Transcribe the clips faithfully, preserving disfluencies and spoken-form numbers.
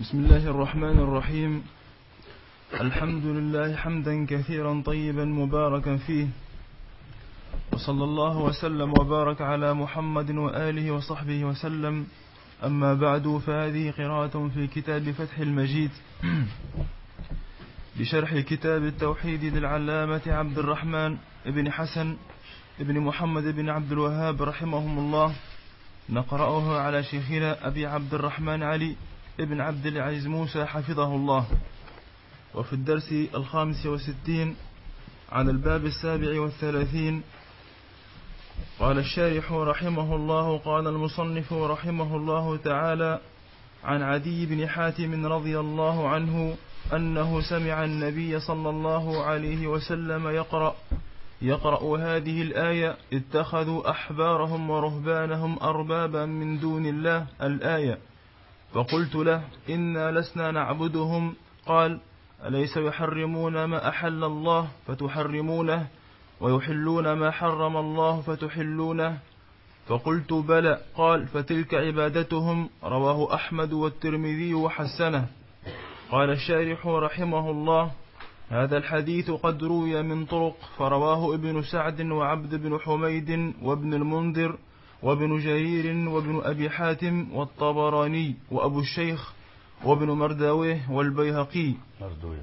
بسم الله الرحمن الرحيم. الحمد لله حمدا كثيرا طيبا مباركا فيه، وصلى الله وسلم وبارك على محمد وآله وصحبه وسلم. أما بعد، فهذه قراءة في كتاب فتح المجيد بشرح كتاب التوحيد للعلامة عبد الرحمن بن حسن بن محمد بن عبد الوهاب رحمهم الله. نقرأه على شيخنا أبي عبد الرحمن علي ابن عبد العزيز موسى حفظه الله. وفي الدرس الخامس والستين على الباب السابع والثلاثين قال الشارح رحمه الله: قال المصنف رحمه الله تعالى: عن عدي بن حاتم رضي الله عنه أنه سمع النبي صلى الله عليه وسلم يقرأ يقرأ هذه الآية: اتخذوا أحبارهم ورهبانهم أربابا من دون الله، الآية. فقلت له: إنا لسنا نعبدهم. قال: أليس يحرمون ما أحل الله فتحرمونه، ويحلون ما حرم الله فتحلونه؟ فقلت: بلى. قال: فتلك عبادتهم. رواه أحمد والترمذي وحسنه. قال الشارح رحمه الله: هذا الحديث قد روي من طرق، فرواه ابن سعد وعبد بن حميد وابن المنذر وابن جرير وابن أبي حاتم والطبراني وأبو الشيخ وابن مرداويه والبيهقي. مردوية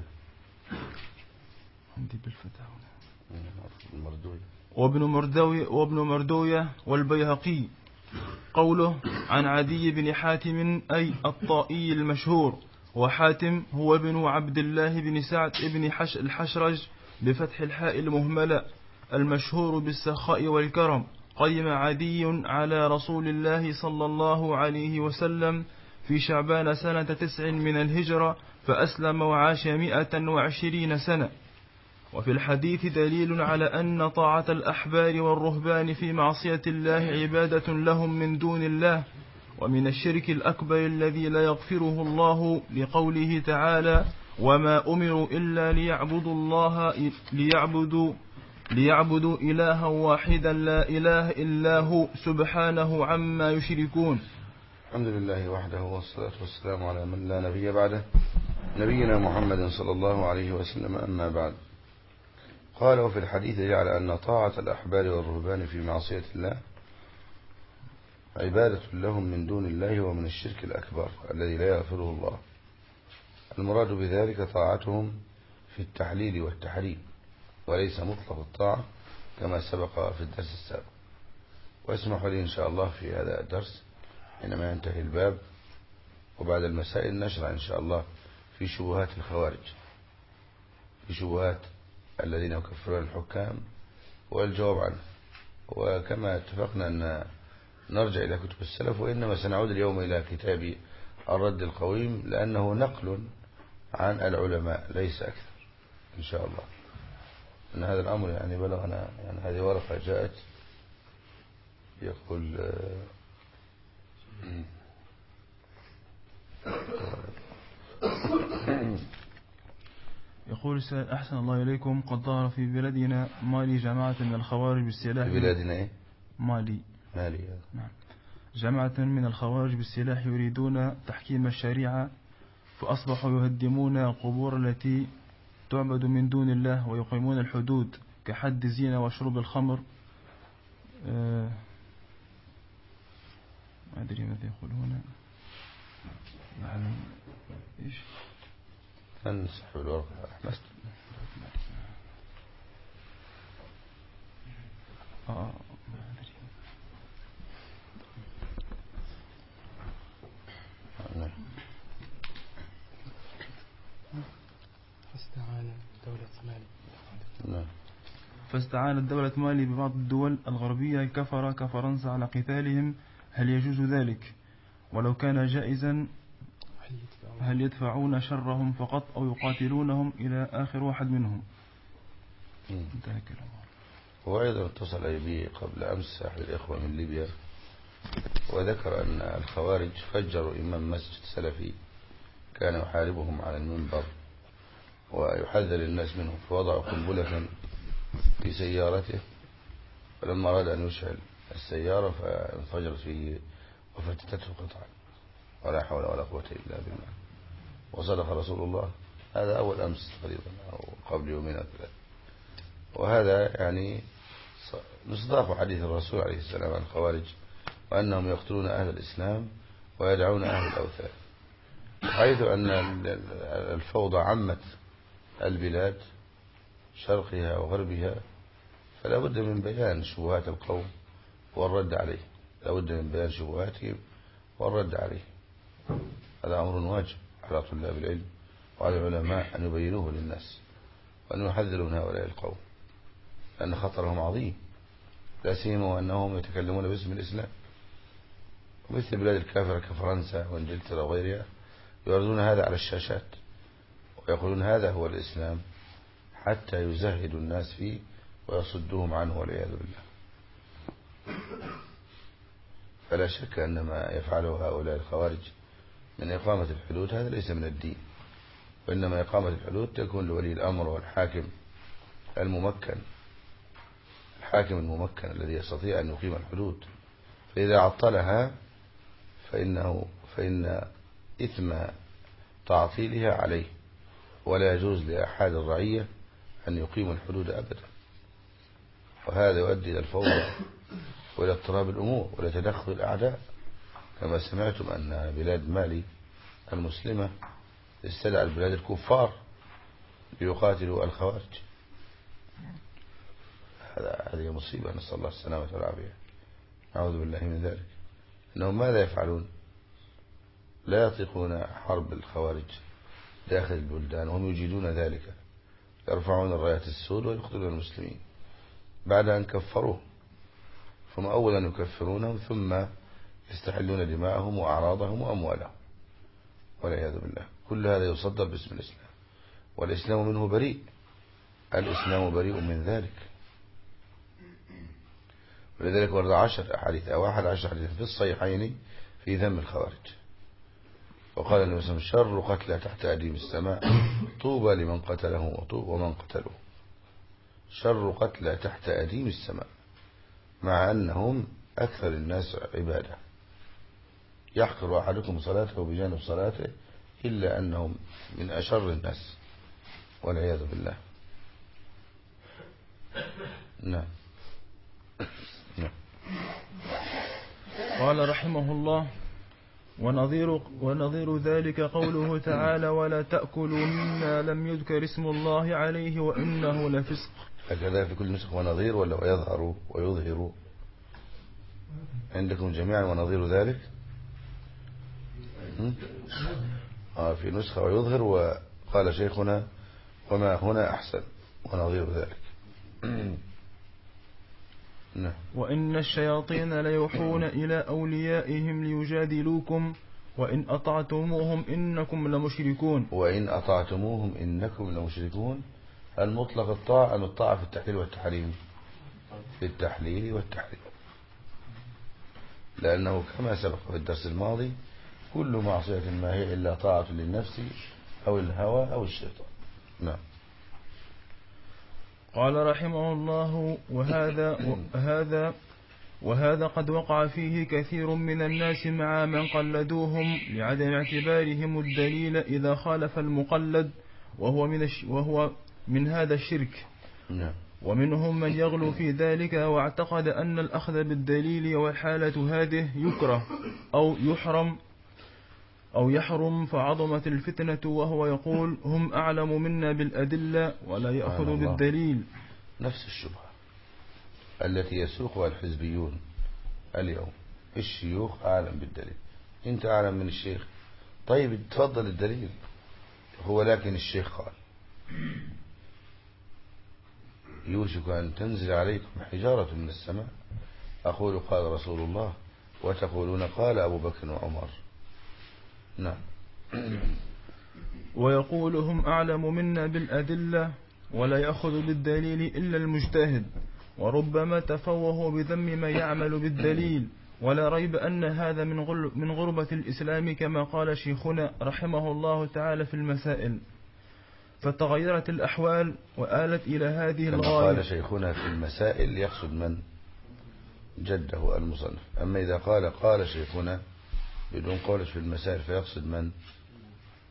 عندي بالفتح مردوية وابن مرداويه وابن مردويه والبيهقي. قوله عن عدي بن حاتم أي الطائي المشهور، وحاتم هو ابن عبد الله بن سعد بن حش الحشرج بفتح الحاء المهملة، المشهور بالسخاء والكرم. قدم عدي على رسول الله صلى الله عليه وسلم في شعبان سنة تسع من الهجرة، فأسلم وعاش مئة وعشرين سنة. وفي الحديث دليل على أن طاعة الأحبار والرهبان في معصية الله عبادة لهم من دون الله، ومن الشرك الأكبر الذي لا يغفره الله، لقوله تعالى: وما أمروا إلا ليعبدوا الله ليعبدوا ليعبدوا إلها واحدا لا إله إلا هو سبحانه عما يشركون. الحمد لله وحده، والصلاة والسلام على من لا نبي بعده، نبينا محمد صلى الله عليه وسلم. أما بعد، قال: وفي الحديث جعل أن طاعة الأحبار والرهبان في معصية الله عبادة لهم من دون الله، ومن الشرك الأكبر الذي لا يغفره الله. المراد بذلك طاعتهم في التحليل والتحريم، وليس مطلق الطاعة كما سبق في الدرس السابق. واسمح لي إن شاء الله في هذا الدرس حينما ينتهي الباب وبعد المسائل نشرع إن شاء الله في شبهات الخوارج، في شبهات الذين يكفرون الحكام والجواب عنه. وكما اتفقنا أن نرجع إلى كتب السلف، وإنما سنعود اليوم إلى كتاب الرد القويم، لأنه نقل عن العلماء ليس أكثر إن شاء الله. أن هذا الأمر يعني بلغنا، يعني هذه ورقة جاءت يقول يقول السائل: أحسن الله إليكم، قد ظهر في بلادنا مالي جماعة من الخوارج بالسلاح. في بلادنا إيه؟ مالي مالي نعم. جماعة من الخوارج بالسلاح يريدون تحكيم الشريعة، فأصبحوا يهدمون القبور التي تعبد من دون الله، ويقيمون الحدود كحد الزنا وشرب الخمر. أه ما أدري ماذا يقول هنا، يعني إيش نسحب الورقة بس. آه نعم. فاستعان دولة مالي نعم. فاستعانت دولة مالي ببعض الدول الغربية الكفرة كفرنسا على قتالهم. هل يجوز ذلك؟ ولو كان جائزا، هل يدفعون شرهم فقط أو يقاتلونهم إلى آخر واحد منهم؟ انتهى كلامه. وأيضا اتصل بي قبل أمس أحد الإخوة من ليبيا، وذكر أن الخوارج فجروا إمام مسجد سلفي كان يحاربهم على المنبر ويحذر الناس منه، فوضعوا قنبلة في سيارته، فلما أراد أن يشعل السيارة فانفجرت فيه وفتتته قطعا، ولا حول ولا قوة إلا بالله. وصدق رسول الله. هذا أول أمس تقريبا أو قبل يومين أو ثلاثة. وهذا يعني مصداق حديث الرسول عليه السلام عن الخوارج وأنهم يقتلون أهل الإسلام ويدعون أهل الأوثان، حيث أن الفوضى عمت البلاد شرقها وغربها، فلا بد من بيان شبهات القوم والرد عليه، لا بد من بيان شبهاتهم والرد عليه. هذا أمر واجب على طلاب العلم وعلى العلماء أن يبينوه للناس وأن يحذروا من هؤلاء القوم، لأن خطرهم عظيم، لا سيما وأنهم يتكلمون باسم الإسلام. ومثل بلاد الكافرة كفرنسا وانجلترا وغيرها يعرضون هذا على الشاشات ويقولون هذا هو الإسلام حتى يزهدوا الناس فيه ويصدوهم عنه والعياذ بالله. فلا شك أن ما يفعله هؤلاء الخوارج من إقامة الحدود هذا ليس من الدين، وإنما إقامة الحدود تكون لولي الأمر والحاكم الممكن، الحاكم الممكن الذي يستطيع أن يقيم الحدود، فإذا عطلها فإنه فإن إثم تعطيلها عليه، ولا يجوز لأحد الرعية أن يقيم الحدود أبدا. وهذا يؤدي إلى الفوضى وإلى اضطراب الأمور وإلى تدخل الأعداء، كما سمعتم أن بلاد مالي المسلمة استدعى البلاد الكفار ليقاتلوا الخوارج. هذه مصيبة، نسأل الله السلامة والعافية، نعوذ بالله من ذلك. إنهم ماذا يفعلون؟ لا يطيقون حرب الخوارج داخل البلدان وهم يجيدون ذلك، يرفعون الرايات السود ويقتلون المسلمين بعد أن كفروه، ثم أولا يكفرونهم ثم يستحلون دماءهم وأعراضهم وأموالهم والعياذ بالله. كل هذا يصدر باسم الإسلام، والإسلام منه بريء، الإسلام بريء من ذلك. ولذلك ورد عشر أحاديث أو أحد عشر حديث في الصحيحين في ذم الخوارج. وقال النبي صلى الله عليه وسلم: شر قتلى تحت أديم السماء طوبى لمن قتله وطوبى ومن قتله. شر قتلى تحت أديم السماء، مع أنهم أكثر الناس عبادة، يحقر أحدكم صلاته بجانب صلاته، إلا أنهم من أشر الناس والعياذ بالله. نعم. نعم. قال رحمه الله: ونظير, ونظير ذلك قوله تعالى: ولا تأكلوا مما لم يذكر اسم الله عليه وإنه لفسق. هكذا في كل نسخ ونظير ولا ويظهر ويظهر عندكم جميعا ونظير ذلك؟ آه في نسخة ويظهر، وقال شيخنا وما هنا أحسن ونظير ذلك. نعم. وإن الشياطين ليوحون إلى أوليائهم ليجادلوكم وإن أطعتموهم إنكم لمشركون. وإن أطعتموهم إنكم لمشركون، المطلق الطاعة أم الطاعة في التحليل والتحريم؟ في التحليل والتحريم، لأنه كما سبق في الدرس الماضي كل معصية ما هي إلا طاعة للنفس أو الهوى أو الشيطان. نعم. قال رحمه الله: وهذا وهذا وهذا قد وقع فيه كثير من الناس مع من قلدوهم لعدم اعتبارهم الدليل إذا خالف المقلد، وهو من وهو من هذا الشرك. نعم. ومنهم من يغلو في ذلك واعتقد أن الأخذ بالدليل والحالة هذه يكره أو يحرم أو يحرم فعظمت الفتنة، وهو يقول: هم أعلم منا بالأدلة ولا يأخذ بالدليل. نفس الشبهة التي يسوقها الحزبيون اليوم، الشيوخ أعلم بالدليل. أنت أعلم من الشيخ، طيب تفضل الدليل. هو لكن الشيخ قال: يوشك أن تنزل عليكم حجارة من السماء، أقول قال رسول الله وتقولون قال أبو بكر وعمر. نعم. ويقول: هم أعلم منا بالأدلة ولا يأخذ بالدليل إلا المجتهد، وربما تفوه بذم من يعمل بالدليل. ولا ريب أن هذا من غربة الإسلام، كما قال شيخنا رحمه الله تعالى في المسائل. فتغيرت الأحوال وآلت إلى هذه الغاية. كما قال شيخنا في المسائل يقصد من؟ جده المصنف. أما إذا قال قال شيخنا بدون قولش في المسائل فيقصد من؟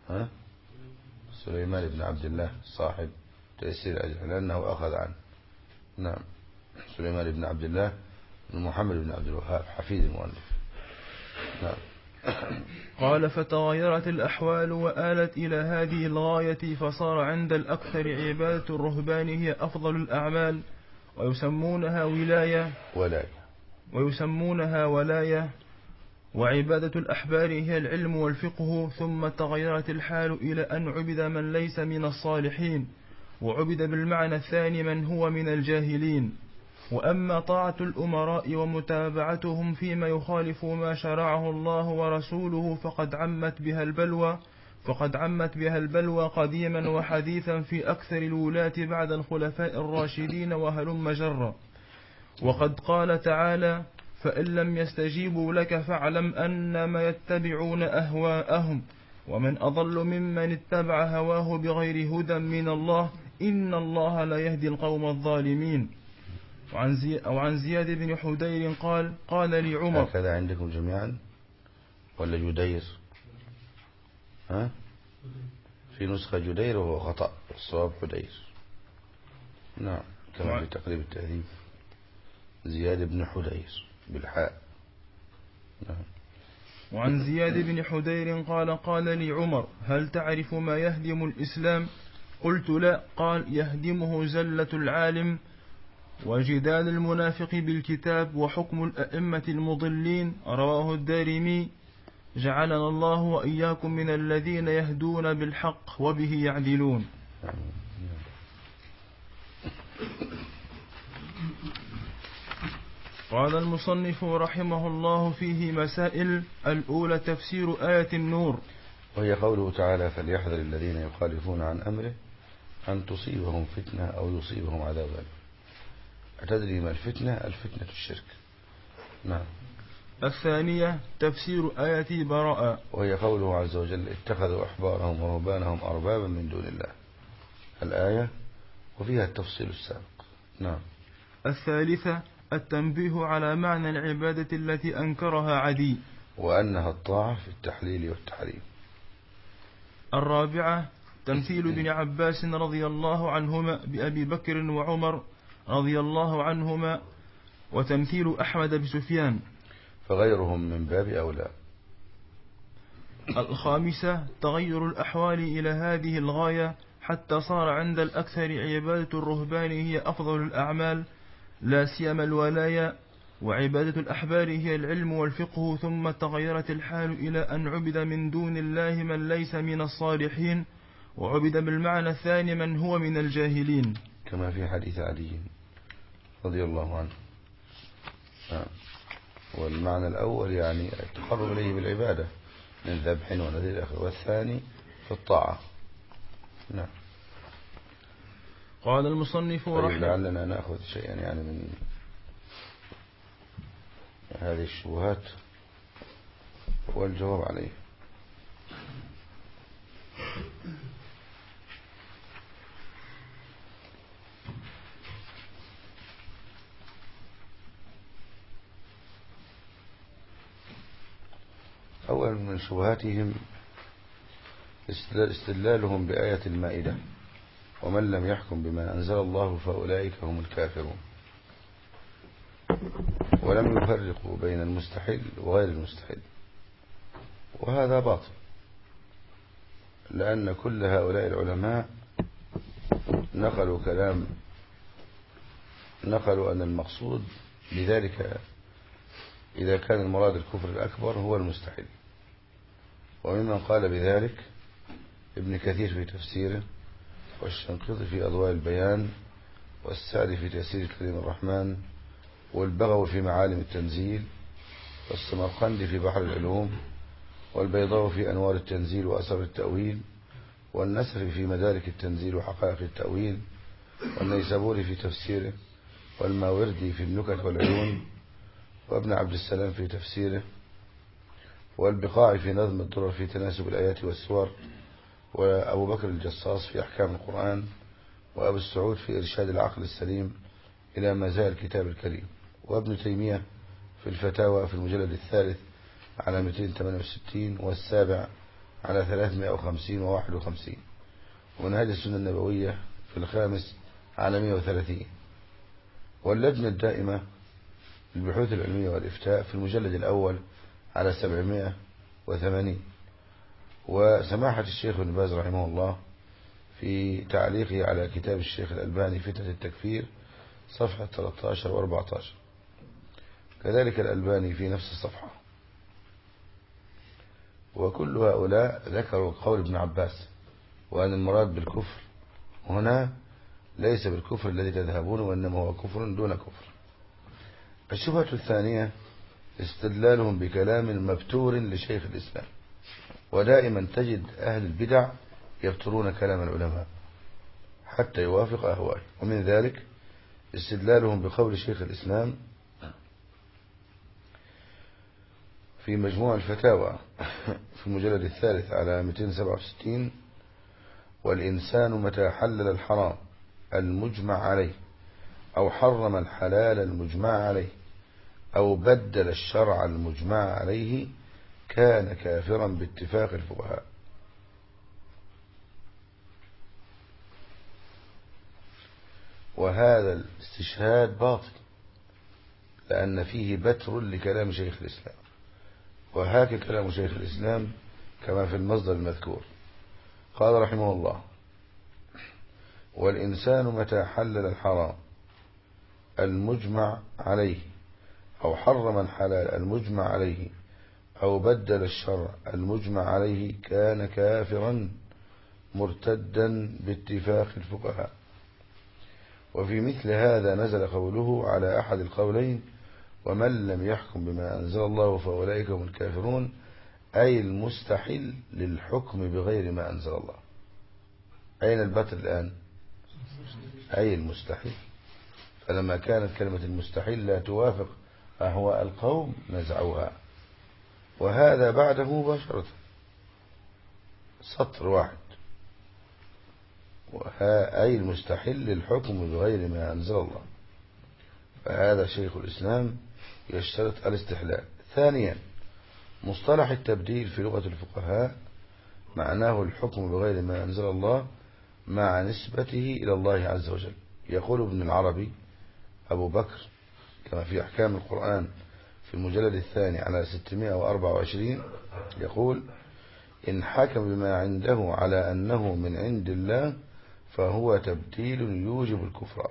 ها؟ سليمان بن عبد الله صاحب تيسير الأجر لأنه أخذ عنه. نعم، سليمان بن عبد الله بن محمد بن عبد الوهاب حفيد المؤلف. نعم. قال فتغيرت الأحوال وآلت إلى هذه الغاية، فصار عند الأكثر عبادة الرهبان هي أفضل الأعمال، ويسمونها ولاية ولاية ويسمونها ولاية وعبادة الأحبار هي العلم والفقه. ثم تغيرت الحال إلى أن عبد من ليس من الصالحين، وعبد بالمعنى الثاني من هو من الجاهلين. وأما طاعة الأمراء ومتابعتهم فيما يخالف ما شرعه الله ورسوله فقد عمت بها البلوى فقد عمت بها البلوى قديما وحديثا في أكثر الولاة بعد الخلفاء الراشدين وهلم جرا. وقد قال تعالى: فإن لم يستجيبوا لك فاعلم أنما يتبعون أهواءهم ومن أضل ممن اتبع هواه بغير هدى من الله إن الله لا يهدي القوم الظالمين. وعن, زي أو عن زياد بن حدير قال قال لي عمر. هكذا عندكم جميعا ولا جدير؟ ها؟ في نسخة جدير وهو خطأ، الصواب حدير. نعم، كما في تقريب التهذيب زياد بن حدير بالحاء. نعم. وعن زياد بن حدير قال قال لي عمر: هل تعرف ما يهدم الإسلام؟ قلت لا. قال: يهدمه زلة العالم وجدال المنافق بالكتاب وحكم الأئمة المضلين. رواه الدارمي. جعلنا الله وإياكم من الذين يهدون بالحق وبه يعدلون. قال المصنف رحمه الله فيه مسائل. الأولى تفسير آية النور، وهي قوله تعالى: فليحذر الذين يخالفون عن أمره أن تصيبهم فتنة أو يصيبهم عذاب أليم. أتدري ما الفتنة؟ الفتنة الشرك. نعم. الثانية تفسير آية براءة، وهي قوله عز وجل: اتخذوا أحبارهم ورهبانهم أربابا من دون الله. الآية وفيها التفصيل السابق. نعم. الثالثة التنبيه على معنى العبادة التي أنكرها عدي، وأنها الطاعة في التحليل والتحريم. الرابعة تمثيل ابن عباس رضي الله عنهما بأبي بكر وعمر رضي الله عنهما، وتمثيل أحمد بسفيان، فغيرهم من باب أولى. الخامسة تغير الأحوال إلى هذه الغاية حتى صار عند الأكثر عبادة الرهبان هي أفضل الأعمال لا سيما الولاية، وعبادة الأحبار هي العلم والفقه. ثم تغيرت الحال إلى أن عبد من دون الله من ليس من الصالحين، وعبد بالمعنى الثاني من هو من الجاهلين، كما في حديث علي رضي الله عنه. نعم. والمعنى الأول يعني التقرب إليه بالعبادة من ذبح ونذير آخر، والثاني في الطاعة. نعم. قال المصنف طيب، رحمه لعلنا نأخذ شيئا يعني من هذه الشبهات والجواب عليه. أولا من شبهاتهم استدلالهم بآية المائدة: ومن لم يحكم بما أنزل الله فأولئك هم الكافرون، ولم يفرقوا بين المستحل وغير المستحل. وهذا باطل، لأن كل هؤلاء العلماء نقلوا كلام نقلوا أن المقصود بذلك إذا كان المراد الكفر الأكبر هو المستحل. وممن قال بذلك ابن كثير في تفسيره، والشنقيطي في أضواء البيان، والسعدي في تفسير كريم الرحمن، والبغوي في معالم التنزيل، والسمرقندي في بحر العلوم، والبيضاوي في أنوار التنزيل وأسر التأويل، والنسفي في مدارك التنزيل وحقائق التأويل، والنيسابوري في تفسيره، والماوردي في النكت والعيون، وابن عبد السلام في تفسيره، والبقاعي في نظم الدرر في تناسب الآيات والسور، وأبو بكر الجصاص في أحكام القرآن، وأبو السعود في إرشاد العقل السليم إلى مزايا الكتاب الكريم، وابن تيمية في الفتاوى في المجلد الثالث على مئتين وثمانية وستين والسابع على ثلاثمائة وخمسين وواحد وخمسين، ومنهاج السنة النبوية في الخامس على مائة وثلاثين، واللجنة الدائمة للبحوث العلمية والإفتاء في المجلد الأول على سبعمائة وثمانين. وسماحة الشيخ ابن باز رحمه الله في تعليقه على كتاب الشيخ الألباني فتنة التكفير صفحة ثلاثة عشر وأربعة عشر، كذلك الألباني في نفس الصفحة. وكل هؤلاء ذكروا قول ابن عباس، وأن المراد بالكفر هنا ليس بالكفر الذي تذهبون، وإنما هو كفر دون كفر. الشبهة الثانية استدلالهم بكلام مبتور لشيخ الإسلام، ودائما تجد أهل البدع يبترون كلام العلماء حتى يوافق أهواء. ومن ذلك استدلالهم بقول شيخ الإسلام في مجموع الفتاوى في المجلد الثالث على مئتين وسبعة وستين: والإنسان متى حلل الحرام المجمع عليه أو حرم الحلال المجمع عليه أو بدل الشرع المجمع عليه كان كافرا باتفاق الفقهاء. وهذا الاستشهاد باطل، لأن فيه بتر لكلام شيخ الإسلام، وهاك كلام شيخ الإسلام كما في المصدر المذكور. قال رحمه الله: والإنسان متى حلل الحرام المجمع عليه أو حرم الحلال المجمع عليه أو بدل الشرع المجمع عليه كان كافرا مرتدا باتفاق الفقهاء. وفي مثل هذا نزل قوله على أحد القولين: ومن لم يحكم بما أنزل الله فأولئك هم الكافرون، أي المستحيل للحكم بغير ما أنزل الله. أين البتر الآن؟ أي المستحيل. فلما كانت كلمة المستحيل لا توافق أهواء القوم نزعوها. وهذا بعده مباشرة سطر واحد: وها أي المستحيل للحكم بغير ما أنزل الله. فهذا شيخ الإسلام يشترط الاستحلال. ثانيا، مصطلح التبديل في لغة الفقهاء معناه الحكم بغير ما أنزل الله مع نسبته إلى الله عز وجل. يقول ابن العربي أبو بكر كما في أحكام القرآن في المجلد الثاني على ستمائة وأربعة وعشرين، يقول: إن حكم بما عنده على أنه من عند الله فهو تبديل يوجب الكفر.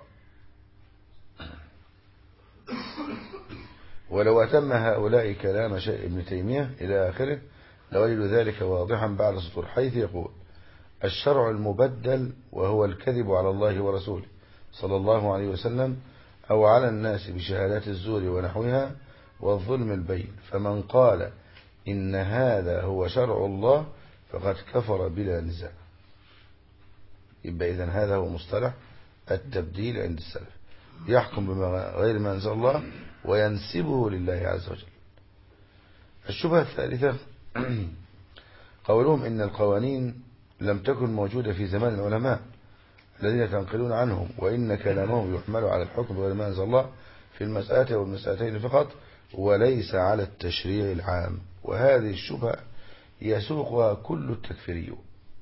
ولو أتم هؤلاء كلام شيخ ابن تيمية إلى آخره لوجد ذلك واضحا بعد سطور، حيث يقول: الشرع المبدل وهو الكذب على الله ورسوله صلى الله عليه وسلم أو على الناس بشهادات الزور ونحوها والظلم البين، فمن قال إن هذا هو شرع الله فقد كفر بلا نزاع. يبقى إذن هذا هو مصطلح التبديل عند السلف، يحكم بما غير ما أنزل الله وينسبه لله عز وجل. الشبهة الثالثة قولهم إن القوانين لم تكن موجودة في زمان العلماء الذين تنقلون عنهم، وإن كلامهم يحمل على الحكم بغير ما أنزل الله في المسألة والمسألتين فقط وليس على التشريع العام. وهذه الشبهة يسوقها كل التكفيريون.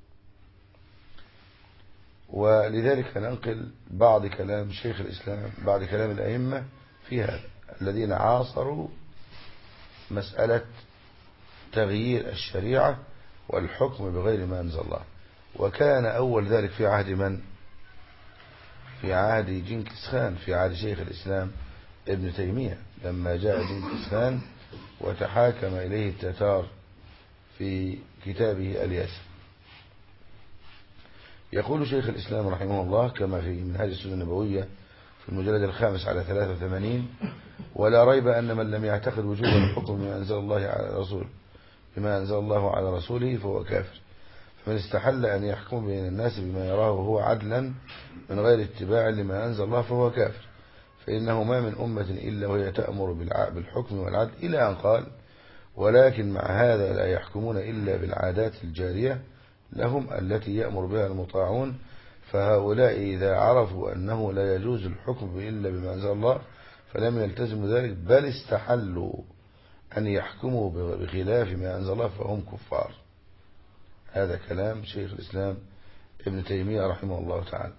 ولذلك ننقل بعض كلام شيخ الإسلام، بعض كلام الأئمة في هذا الذين عاصروا مسألة تغيير الشريعة والحكم بغير ما أنزل الله. وكان أول ذلك في عهد من؟ في عهد جنكيز خان، في عهد شيخ الإسلام ابن تيمية، لما جاء جنكيز خان وتحاكم إليه التتار في كتابه الياسر. يقول شيخ الإسلام رحمه الله كما في منهاج السنة النبوية في المجلد الخامس على ثلاثة وثمانين: ولا ريب أن من لم يعتقد وجوب الحكم بما أنزل الله على رسوله بما أنزل الله على رسوله فهو كافر. فمن استحل أن يحكم بين الناس بما يراه هو عدلا من غير اتباع لما أنزل الله فهو كافر، فإنه ما من أمة إلا وهي تأمر بالحكم والعدل، إلى أن قال: ولكن مع هذا لا يحكمون إلا بالعادات الجارية لهم التي يأمر بها المطاعون، فهؤلاء إذا عرفوا أنه لا يجوز الحكم إلا بما أنزل الله فلم يلتزموا ذلك، بل استحلوا أن يحكموا بخلاف ما أنزل الله فهم كفار. هذا كلام شيخ الإسلام ابن تيمية رحمه الله تعالى.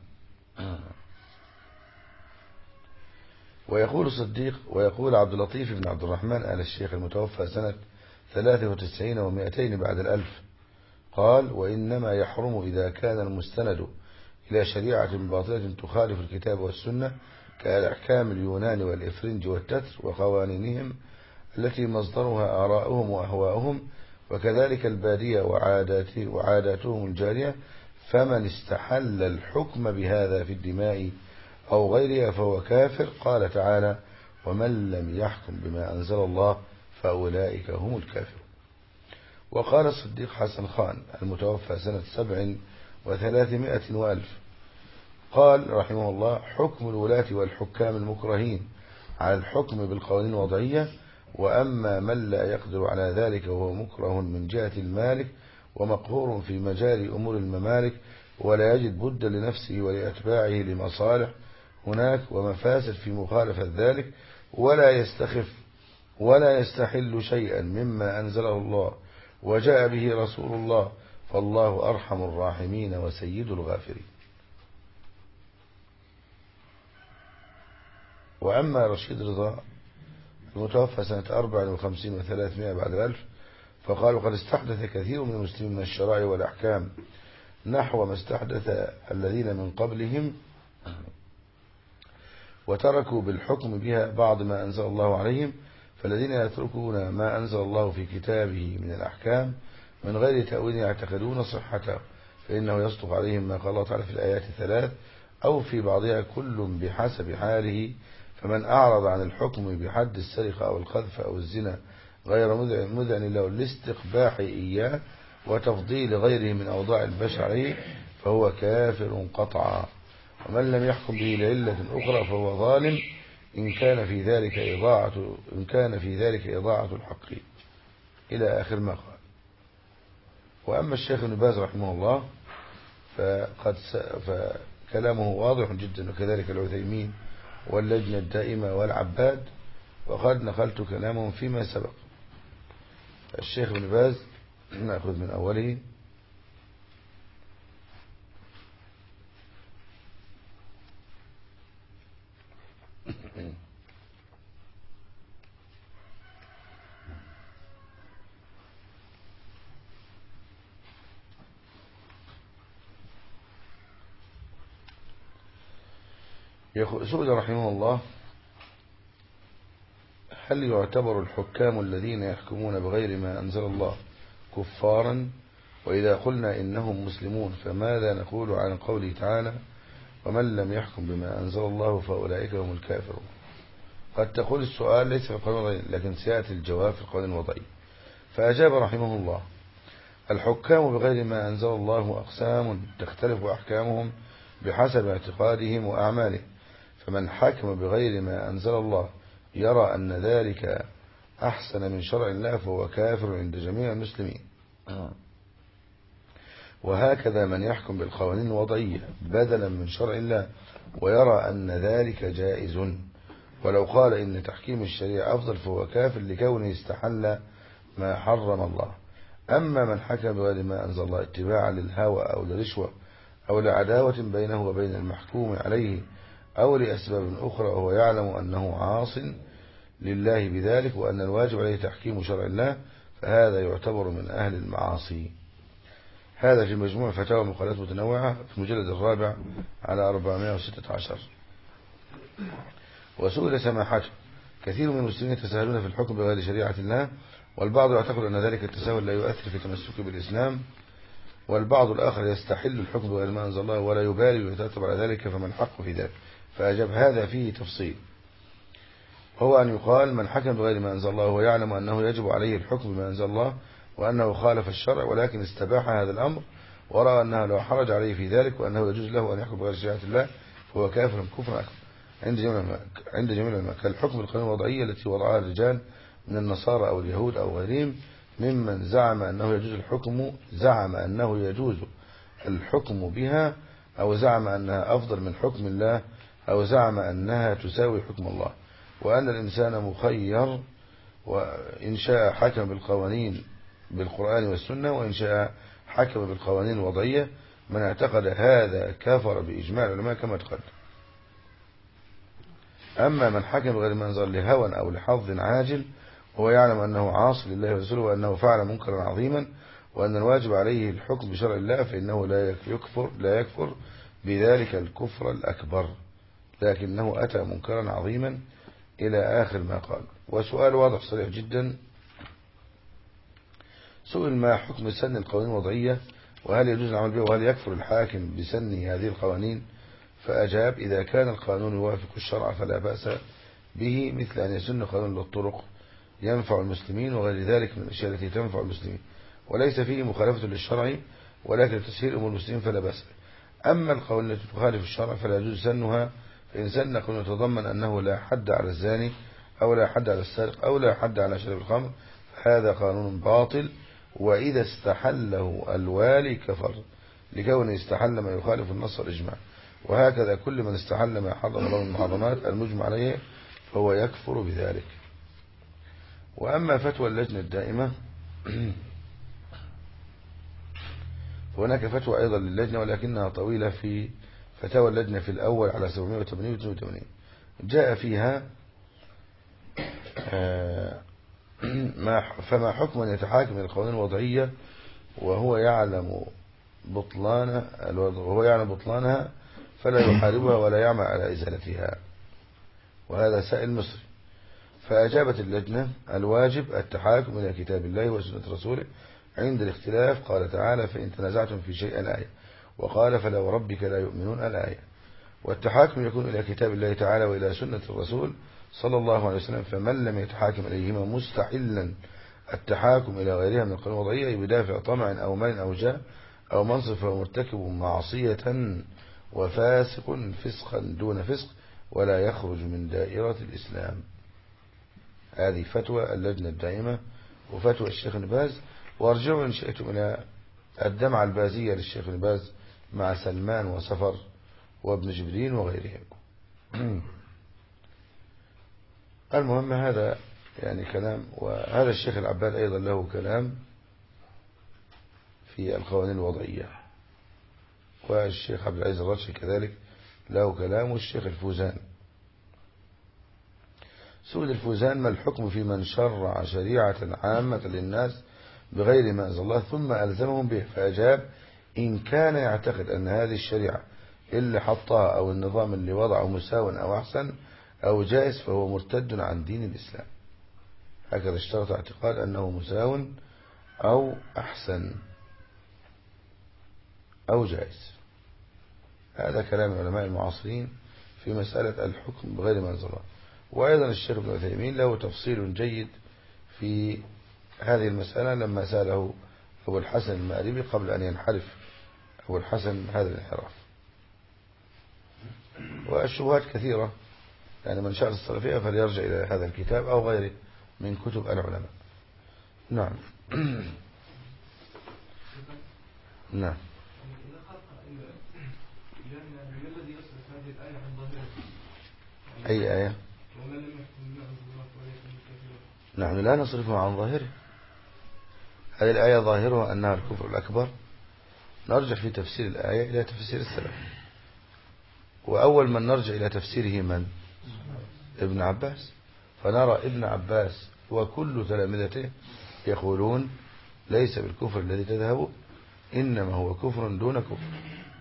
ويقول الصديق ويقول عبد اللطيف بن عبد الرحمن آل الشيخ المتوفى سنة ثلاثة وتسعين ومائتين بعد الألف قال: وإنما يحرم إذا كان المستند إلى شريعة باطلة تخالف الكتاب والسنة كالأحكام اليونان والإفرنج والتتر وقوانينهم التي مصدرها آراؤهم وأهواؤهم، وكذلك البادية وعادات وعاداتهم الجارية، فمن استحل الحكم بهذا في الدماء أو غيرها فهو كافر. قال تعالى: ومن لم يحكم بما أنزل الله فأولئك هم الكافرون. وقال الصديق حسن خان المتوفى سنة سبع وثلاثمائة وألف قال رحمه الله: حكم الولاة والحكام المكرهين على الحكم بالقوانين الوضعية، وأما من لا يقدر على ذلك وهو مكره من جهة المالك ومقهور في مجال أمور الممالك ولا يجد بد لنفسه ولأتباعه لمصالح هناك ومفاسد في مخالفة ذلك، ولا يستخف ولا يستحل شيئا مما أنزله الله وجاء به رسول الله، فالله أرحم الراحمين وسيد الغافرين. وأما رشيد رضا المتوفى سنة أربع وخمسين وثلاثمائة بعد الألف فقالوا: قد استحدث كثير من المسلمين من الشرائع والأحكام نحو ما استحدث الذين من قبلهم، وتركوا بالحكم بها بعض ما أنزل الله عليهم، فالذين يتركون ما أنزل الله في كتابه من الأحكام من غير تأويل يعتقدون صحته، فإنه يصدق عليهم ما قال الله تعالى في الآيات الثلاث أو في بعضها كل بحسب حاله. فمن أعرض عن الحكم بحد السرقة أو القذف أو الزنا غير مذعن له لاستقباح إياه وتفضيل غيره من أوضاع البشر عليه فهو كافر قطعا. ومن لم يحكم به لعلة أخرى فهو ظالم إن كان في ذلك إضاعة إن كان في ذلك إضاعة الحق، إلى آخر ما قال. وأما الشيخ ابن باز رحمه الله فقد فكلامه واضح جدا، وكذلك العثيمين واللجنة الدائمة والعباد، وقد نقلت كلامهم فيما سبق. الشيخ ابن باز نأخذ من أوله: سئل رحمه الله: هل يعتبر الحكام الذين يحكمون بغير ما أنزل الله كفارا؟ وإذا قلنا إنهم مسلمون فماذا نقول عن قوله تعالى: ومن لم يحكم بما أنزل الله فأولئك هم الكافرون؟ قد تقول السؤال ليس في القانون الوضعي، لكن سيأتي الجواب في القانون الوضعي. فأجاب رحمه الله: الحكام بغير ما أنزل الله أقسام تختلف أحكامهم بحسب اعتقادهم وأعمالهم، فمن حكم بغير ما أنزل الله يرى أن ذلك أحسن من شرع الله فهو كافر عند جميع المسلمين. وهكذا من يحكم بالقوانين الوضعية بدلا من شرع الله ويرى أن ذلك جائز، ولو قال إن تحكيم الشريعة أفضل فهو كافر لكونه استحل ما حرم الله. أما من حكم بغير ما أنزل الله اتباعا للهوى أو لرشوة أو لعداوة بينه وبين المحكوم عليه أو لأسباب أخرى وهو يعلم أنه عاص لله بذلك وأن الواجب عليه تحكيم شرع الله، فهذا يعتبر من أهل المعاصي. هذا في مجموع فتاوى مقالات متنوعة في المجلد الرابع على أربعمائة وستة عشر. وسئل سماحته: كثير من المسلمين يتساهلون في الحكم بغير شريعة الله، والبعض يعتقد أن ذلك التساهل لا يؤثر في تمسك بالإسلام، والبعض الآخر يستحل الحكم بغير ما أنزل الله ولا يبالي ويترتب على ذلك، فما الحق في ذلك؟ فأجاب: هذا فيه تفصيل، هو أن يقال: من حكم بغير ما أنزل الله ويعلم أنه يجب عليه الحكم بما أنزل الله وأنه خالف الشرع ولكن استباح هذا الأمر ورأى أنه لا حرج عليه في ذلك وأنه يجوز له أن يحكم بغير شريعة الله فهو كافر كفرا أكبر عند جميع عند جميع العلماء، كالحكم بالقوانين الوضعية التي وضعها الرجال من النصارى أو اليهود أو غيرهم ممن زعم أنه يجوز الحكم زعم أنه يجوز الحكم بها أو زعم أنها أفضل من حكم الله أو زعم أنها تساوي حكم الله، وأن الإنسان مخير، وإن شاء حكم بالقوانين بالقرآن والسنة وإن شاء حكم بالقوانين الوضعية من اعتقد هذا كفر بإجماع العلماء كما تقدم. أما من حكم بغير منظر لهوى أو لحظ عاجل هو يعلم أنه عاصي لله ورسوله وأنه فعل منكرا عظيما وأن الواجب عليه الحكم بشرع الله، فإنه لا يكفر لا يكفر بذلك الكفر الأكبر، لكنه أتى منكرا عظيما إلى آخر ما قال. وسؤال واضح صريح جدا، سئل ما حكم سن القوانين الوضعية وهل يجوز العمل بها وهل يكفر الحاكم بسن هذه القوانين؟ فأجاب: إذا كان القانون يوافق الشرع فلا بأس به، مثل أن يسن قانون للطرق ينفع المسلمين وغير ذلك من الأشياء التي تنفع المسلمين وليس فيه مخالفة للشرع ولكن تسهيل أمور المسلمين فلا بأس. أما القوانين التي تخالف الشرع فلا يجوز سنها، فإن سن قانون يتضمن أنه لا حد على الزاني أو لا حد على السارق أو لا حد على شرب الخمر فهذا قانون باطل، وإذا استحله الوالي كفر لكونه استحل ما يخالف النص والإجماع، وهكذا كل من استحل ما حرم الله من المحرمات المجمع عليه فهو يكفر بذلك. وأما فتوى اللجنة الدائمة فهناك فتوى أيضا للجنة ولكنها طويلة، في فتاوى اللجنة في الأول على سبعمائة وثمانين و وثمانين جاء فيها فما حكم أن يتحاكم إلى القوانين الوضعية وهو يعلم بطلان وهو يعلم بطلانها فلا يحاربها ولا يعمل على إزالتها، وهذا سائل مصري. فأجابت اللجنة: الواجب التحاكم إلى كتاب الله وسنة رسوله عند الاختلاف. قال تعالى: فإن تنازعتم في شيء الآية، وقال: فلا وربك لا يؤمنون الآية. والتحاكم يكون إلى كتاب الله تعالى وإلى سنة الرسول صلى الله عليه وسلم، فمن لم يتحاكم إليهما مستحلا التحاكم إلى غيرها من القانون الوضعية بدافع طمع أو مال أو جاه أو منصب فهو مرتكب معصية وفاسق فسقا دون فسق ولا يخرج من دائرة الإسلام. هذه فتوى اللجنة الدائمة وفتوى الشيخ ابن باز، وارجعوا إن شئتم إلى الدمعة البازية للشيخ ابن باز مع سلمان وسفر وابن جبرين وغيرهم. المهم هذا يعني كلام. وهذا الشيخ العباد أيضا له كلام في القوانين الوضعية، والشيخ عبد العزيز الرشي كذلك له كلام، والشيخ الفوزان. سئل الفوزان: ما الحكم في من شرع شريعة عامة للناس بغير ما أنزل الله ثم ألزمهم به؟ فأجاب: إن كان يعتقد أن هذه الشريعة اللي حطها أو النظام اللي وضعه مساو أو أحسن أو جائز فهو مرتد عن دين الإسلام. هكذا اشترط اعتقاد أنه مساو أو أحسن أو جائز. هذا كلام العلماء المعاصرين في مسألة الحكم بغير ما أنزل الله. وأيضا الشيخ ابن عثيمين له تفصيل جيد في هذه المسألة لما سأله أبو الحسن المأربي قبل أن ينحرف أبو الحسن هذا الانحراف. والشبهات كثيرة، يعني من شاء السلفية فليرجع إلى هذا الكتاب أو غيره من كتب العلماء. نعم. نعم. أي آية؟ نحن لا نصرفها عن ظاهره. هذه الآية ظاهرها أنها الكفر الأكبر. نرجع في تفسير الآية إلى تفسير السلف، وأول من نرجع إلى تفسيره من؟ ابن عباس. فنرى ابن عباس وكل تلامذته يقولون ليس بالكفر الذي تذهبه، إنما هو كفر دون كفر.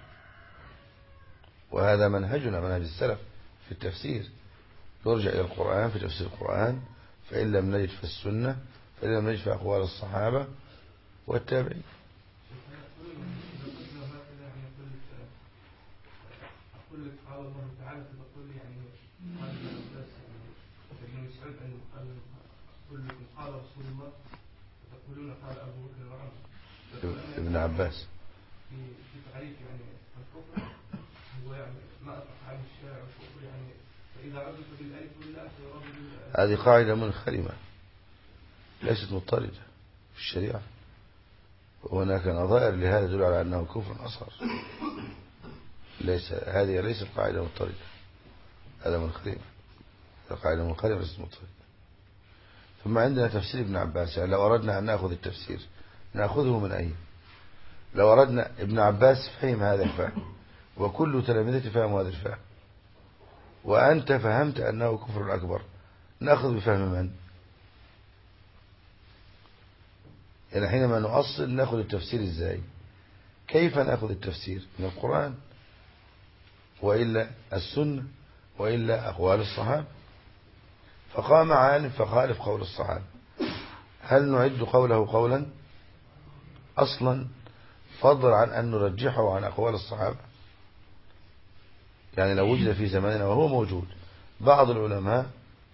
وهذا منهجنا منهج السلف في التفسير، نرجع إلى القرآن في تفسير القرآن، فإن لم نجد في السنة، فإن لم نجد في أقوال الصحابة والتابعين. أقول لك قال الله تعالى فتقول لي يعني قال ابن عباس ابن مسعود أن أقول لكم قال رسول الله فتقولون قال أبو بكر وعمر. ابن عباس في في تعريف يعني الكفر هو يعني ما أطلق عليه الشارع الكفر، يعني فإذا عرفت بالألف واللام فيراد. هذه قاعدة منخرمة ليست مضطردة في الشريعة، وهناك نظائر لهذا تدل على أنه كفر أصغر. ليس هذه ليست قاعدة مضطردة، هذا منخرمة. القاعدة منخرمة ليست مضطردة. ثم عندنا تفسير ابن عباس، يعني لو أردنا أن نأخذ التفسير نأخذه من أين؟ لو أردنا ابن عباس فهم هذا الفهم وكل تلامذته فهموا هذا الفهم وأنت فهمت أنه كفر أكبر، نأخذ بفهم من؟ يعني حينما نؤصل نأخذ التفسير إزاي؟ كيف نأخذ التفسير؟ من القرآن وإلا السنة وإلا أقوال الصحابة. فقام عالم فخالف قول الصحابة، هل نعد قوله قولا أصلا فضل عن أن نرجحه عن أقوال الصحابة؟ يعني لو وجد في زماننا وهو موجود بعض العلماء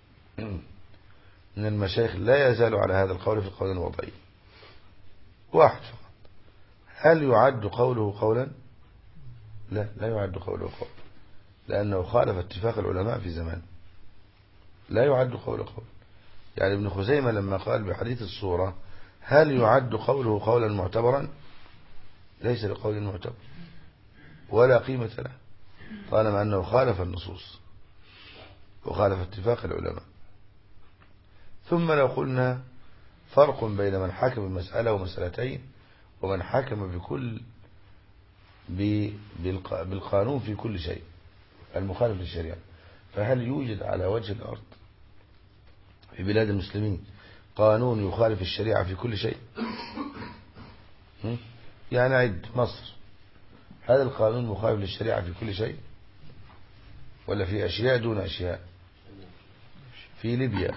من المشايخ لا يزال على هذا القول في القول الوضعي واحد فقط، هل يعد قوله قولا؟ لا، لا يعد قوله قولا، لأنه خالف اتفاق العلماء في زمان، لا يعد قوله قولا. يعني ابن خزيمة لما قال بحديث الصورة هل يعد قوله قولا معتبرا؟ ليس لقول معتبر ولا قيمة له طالما أنه خالف النصوص وخالف اتفاق العلماء. ثم لو قلنا فرق بين من حكم بمسألة ومسألتين ومن حكم بكل بالقانون في كل شيء المخالف للشريعة، فهل يوجد على وجه الأرض في بلاد المسلمين قانون يخالف الشريعة في كل شيء؟ يعني عد مصر، هذا القانون مخالف للشريعة في كل شيء ولا في أشياء دون أشياء؟ في ليبيا،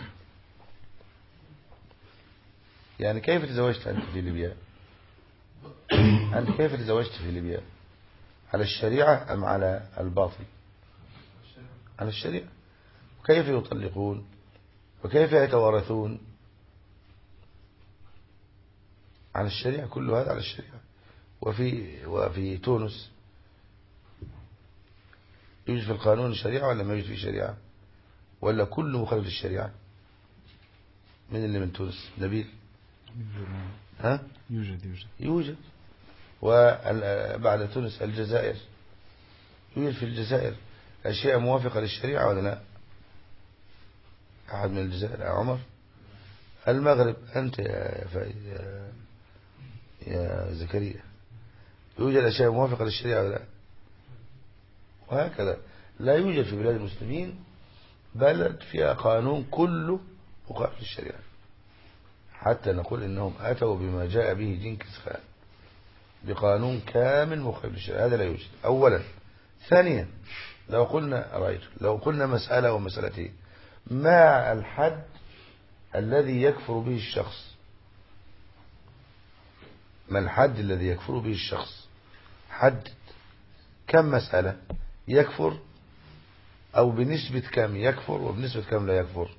يعني كيف تزوجت أنت في ليبيا؟ أنت كيف تزوجت في ليبيا؟ على الشريعة أم على الباطل؟ على الشريعة. وكيف يطلقون وكيف يتوارثون؟ على الشريعة، كل هذا على الشريعة. وفي وفي تونس يوجد في القانون الشريعة ولا ما يوجد في شريعة ولا كله مخالف للشريعة؟ من اللي من تونس؟ نبيل؟ ها؟ يوجد يوجد يوجد. وبعد تونس الجزائر، يوجد في الجزائر أشياء موافقة للشريعة ولا لا؟ أحد من الجزائر يا عمر؟ المغرب أنت يا, يا, يا زكريا، يوجد أشياء موافقة للشريعة ولا لا؟ وهكذا لا يوجد في بلاد المسلمين بلد فيها قانون كله مخالف للشريعة حتى نقول إنهم أتوا بما جاء به جنكيز خان بقانون كامل مخالف للشريعة، هذا لا يوجد أولا. ثانيا لو قلنا رأيت لو قلنا مسألة ومسألتين، ما الحد الذي يكفر به الشخص؟ ما الحد الذي يكفر به الشخص؟ حدد كم مسألة يكفر أو بنسبة كم يكفر وبنسبة كم لا يكفر.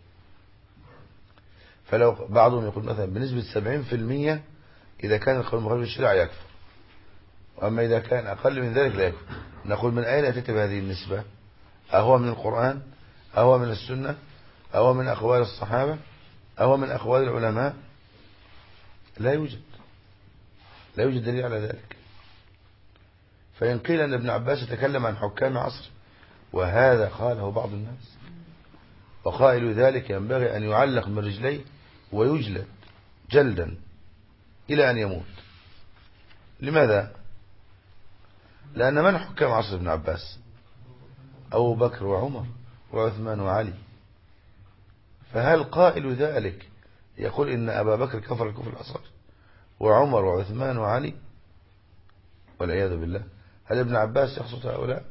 فلو بعضهم يقول مثلا بنسبة سبعين في المية إذا كان القول مخالف للشريعة يكفر، وأما إذا كان أقل من ذلك لا يكفر. نقول من أين أتيت بهذه النسبة؟ أهو من القرآن؟ أهو من السنة؟ أهو من أقوال الصحابة؟ أهو من أقوال العلماء؟ لا يوجد لا يوجد دليل على ذلك. فإن قيل أن ابن عباس يتكلم عن حكام عصر وهذا قاله بعض الناس، وقائل ذلك ينبغي أن يعلق من رجليه ويجلد جلدا إلى أن يموت. لماذا؟ لأن من حكام عصر ابن عباس؟ أبو بكر وعمر وعثمان وعلي. فهل قائل ذلك يقول إن أبا بكر كفر الكفر الأصغر وعمر وعثمان وعلي؟ والعياذ بالله. هل ابن عباس يقصد هؤلاء؟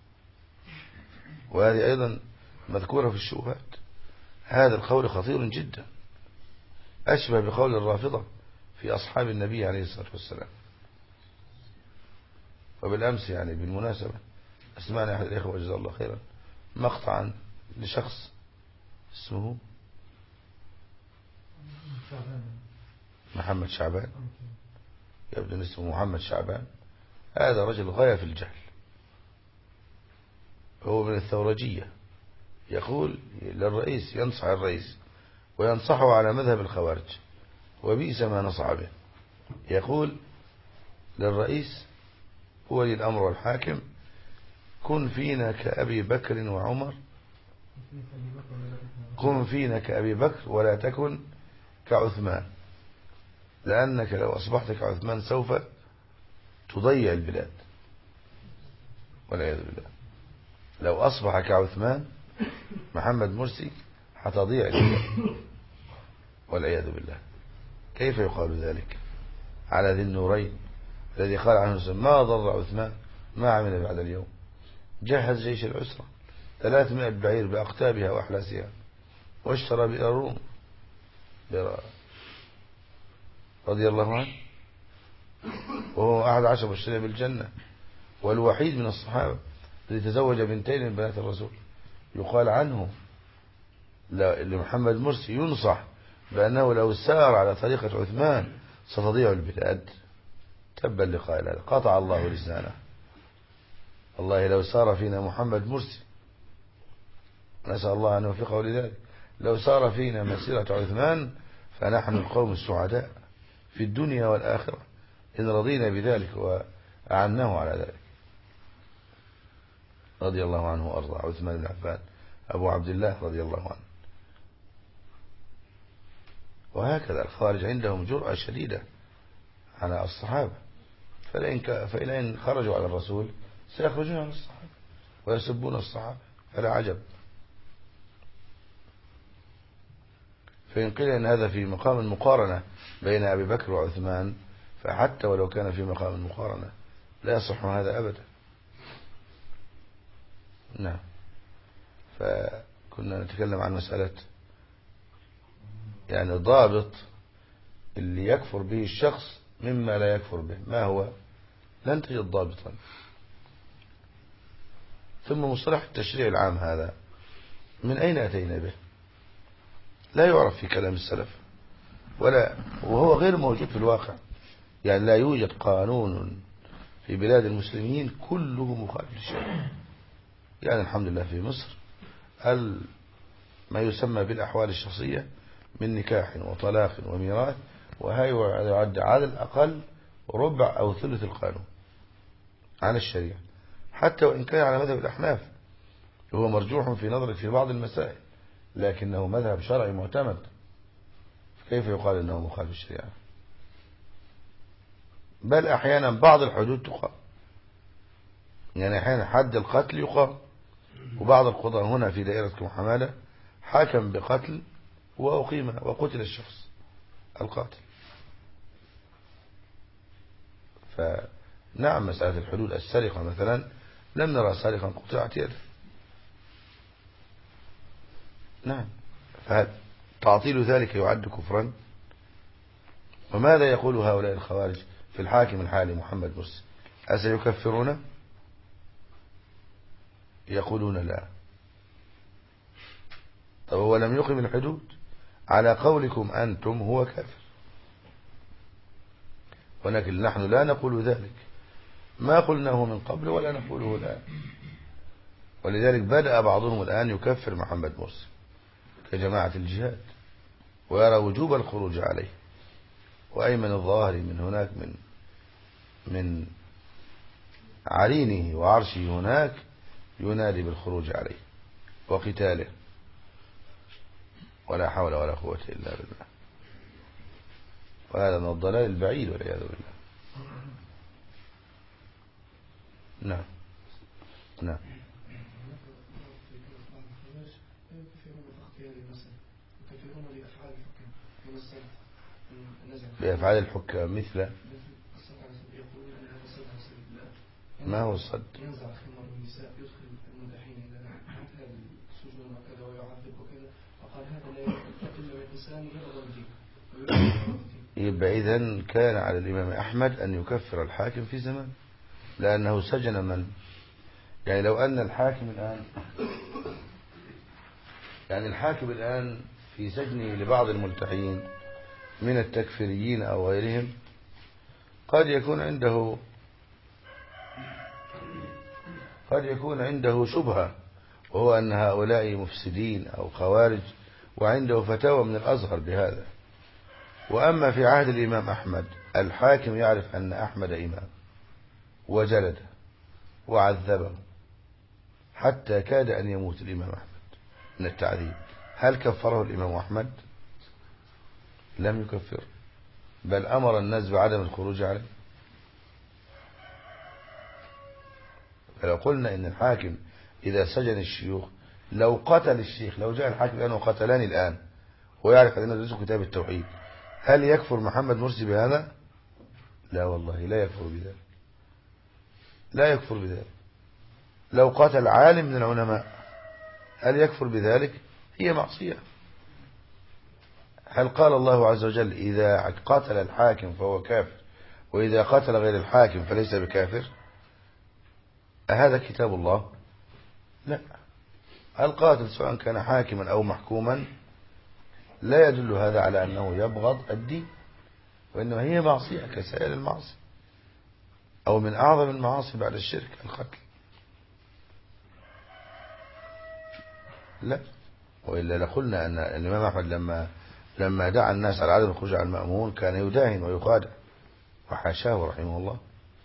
وهذه أيضا مذكورة في الشبهات. هذا القول خطير جدا، أشبه بقول الرافضة في أصحاب النبي عليه الصلاة والسلام. وبالأمس يعني بالمناسبة أسمعنا أحد الإخوة جزاه الله خيرا مقطعا لشخص اسمه محمد شعبان، يبدو أن اسمه محمد شعبان. هذا رجل غاية في الجهل، هو من الثورجية، يقول للرئيس ينصح الرئيس وينصحه على مذهب الخوارج وبئس ما نصح به. يقول للرئيس هو ولي الأمر والحاكم كن فينا كأبي بكر وعمر، كن فينا كأبي بكر ولا تكن كعثمان، لأنك لو أصبحت كعثمان سوف تضيع البلاد والعياذ بالله. لو أصبح كعثمان محمد مرسي حتضيع البلاد والعياذ بالله. كيف يقال ذلك على ذي النورين الذي قال عنه ما ضر عثمان ما عمل بعد اليوم؟ جهز جيش العسرة ثلاثمائة بعير بأقتابها وأحلاسها واشترى بئر الروم رضي الله عنه، وهو أحد عشر مبشرين بالجنة، والوحيد من الصحابة الذي تزوج بنتين من بنات الرسول. يقال عنه لمحمد مرسي ينصح بأنه لو سار على طريقة عثمان ستضيع البلاد. تبا لقائل هذا قطع الله لسانه. والله لو سار فينا محمد مرسي، نسأل الله أن يوفقه لذلك، لو سار فينا مسيرة عثمان فنحن القوم السعداء في الدنيا والآخرة إن رضينا بذلك وأعناه على ذلك. رضي الله عنه وأرضاه عثمان بن عفان أبو عبد الله رضي الله عنه. وهكذا الخوارج عندهم جرأة شديدة على الصحابة، فلئن فإن خرجوا على الرسول سيخرجون على الصحابة ويسبون الصحابة، فلا عجب. فإن قيل أن هذا في مقام المقارنة بين أبي بكر وعثمان، فحتى ولو كان في مقام المقارنة لا يصح هذا أبدا. نعم. فكنا نتكلم عن مسألة يعني ضابط اللي يكفر به الشخص مما لا يكفر به، ما هو؟ لن تجد ضابطا. ثم مصطلح التشريع العام هذا من أين أتينا به؟ لا يعرف في كلام السلف ولا، وهو غير موجود في الواقع. يعني لا يوجد قانون في بلاد المسلمين كله مخالف للشرع. يعني الحمد لله في مصر ما يسمى بالأحوال الشخصية من نكاح وطلاق وميراث، وهي يعد على الأقل ربع أو ثلث القانون عن الشريعة، حتى وإن كان على مذهب الأحناف وهو مرجوح في نظرك في بعض المسائل، لكنه مذهب شرعي معتمد. كيف يقال أنه مخالف الشريعة؟ بل أحيانا بعض الحدود تقام، يعني أحيانا حد القتل يقام، وبعض القضاء هنا في دائرة حمادة حكم بقتل وأقيم وقتل الشخص القاتل. فنعم مسألة الحدود، السرقة مثلا لم نرى سارقا قطعت يده. نعم. فهل تعطيل ذلك يعد كفرا؟ وماذا يقول هؤلاء الخوارج في الحاكم الحالي محمد مرسي؟ أسيكفرون؟ يقولون لا. طب هو لم يقم الحدود على قولكم أنتم هو كافر، ولكن نحن لا نقول ذلك، ما قلناه من قبل ولا نقوله الآن. ولذلك بدأ بعضهم الآن يكفر محمد مرسي كجماعة الجهاد ويرى وجوب الخروج عليه، وأيمن الظاهري من هناك من من عرينه وعرشه هناك ينادي بالخروج عليه وقتاله، ولا حول ولا قوة إلا بالله. وهذا من الضلال البعيد والعياذ بالله. نعم نعم. بأفعال الحكام مثل ما هو الصد؟ ينزع خمر النساء، يدخل المدحين إلى حتى السجون وكذا ويعذب وكذا، فقال هذا لا يكفر إلا بالإنسان غير ضروري. يبقى إذن كان على الإمام أحمد أن يكفر الحاكم في زمان، لأنه سجن من؟ يعني لو أن الحاكم الآن يعني الحاكم الآن في سجنه لبعض الملتحين من التكفيريين أو غيرهم قد يكون عنده قد يكون عنده شبهة، وهو أن هؤلاء مفسدين أو خوارج، وعنده فتاوى من الأزهر بهذا. وأما في عهد الإمام أحمد الحاكم يعرف أن أحمد إمام وجلده وعذبه حتى كاد أن يموت الإمام أحمد من التعذيب. هل كفره الإمام أحمد؟ لم يكفر، بل أمر الناس بعدم الخروج عليه. فلو قلنا إن الحاكم إذا سجن الشيوخ، لو قتل الشيخ، لو جاء الحاكم الآن وقتلاني الآن ويعرف أن ندرس كتاب التوحيد، هل يكفر محمد مرسي بهذا؟ لا والله لا يكفر بذلك، لا يكفر بذلك. لو قتل عالم من العلماء هل يكفر بذلك؟ هي معصية. هل قال الله عز وجل إذا قتل الحاكم فهو كافر وإذا قتل غير الحاكم فليس بكافر؟ أهذا كتاب الله؟ لا. القاتل سواء كان حاكما أو محكوما لا يدل هذا على أنه يبغض الدين، وإنما هي معصية كسائر المعصية، أو من أعظم المعاصي بعد الشرك القتل. لا، وإلا لقلنا أن الإمام أحمد لما لما دعا الناس على عدم الخروج على المأمون كان يداهن ويخادع، وحاشاه رحمه الله.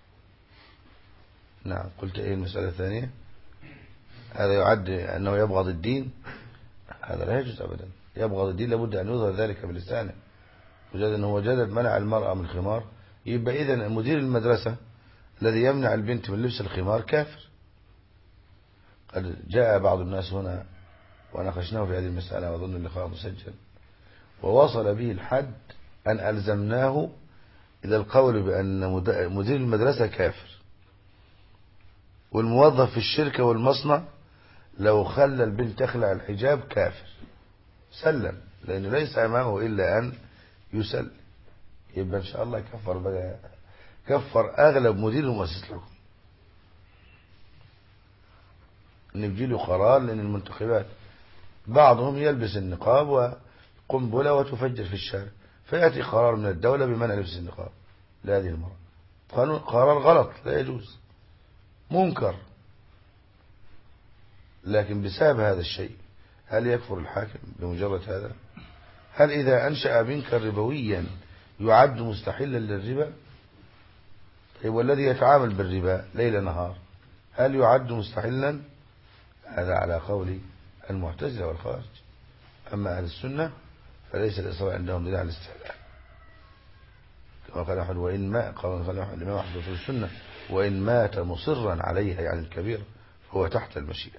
نعم. قلت إيه المسألة الثانية؟ هذا يعد أنه يبغض الدين؟ هذا لا يجوز أبدا. يبغض الدين لابد أن يظهر ذلك بلسانه. وجد أنه وجد منع المرأة من الخمار، يبقى إذن مدير المدرسة الذي يمنع البنت من لبس الخمار كافر. قد جاء بعض الناس هنا وناقشناه في هذه المسألة، وأظن اللقاء مسجل، ووصل به الحد أن ألزمناه إلى القول بأن مدير المدرسة كافر، والموظف في الشركة والمصنع لو خلى البنت تخلع الحجاب كافر. سلم، لأنه ليس أمامه إلا أن يسلم. يبقى إن شاء الله كفر بقى، كفر أغلب مدير المؤسسة الحكومية. نبجي له قرار، لأن المنتخبات بعضهم يلبس النقاب وقنبلة وتفجر في الشارع، فيأتي قرار من الدولة بمنع لبس النقاب لهذه المرأة. قانون قرار غلط لا يجوز، منكر. لكن بسبب هذا الشيء هل يكفر الحاكم بمجرد هذا؟ هل إذا أنشأ بنكا ربويا يعد مستحلا للربا؟ طيب والذي يتعامل بالربا ليل نهار هل يعد مستحلا؟ هذا على قول المعتزلة والخوارج. أما أهل السنة فليس الإصرار عندهم دليل على الاستحلال، كما قال أحد وإن ما قال الإمام أحمد في السنة وإن مات مصرا عليها يعني الكبير فهو تحت المشيئة.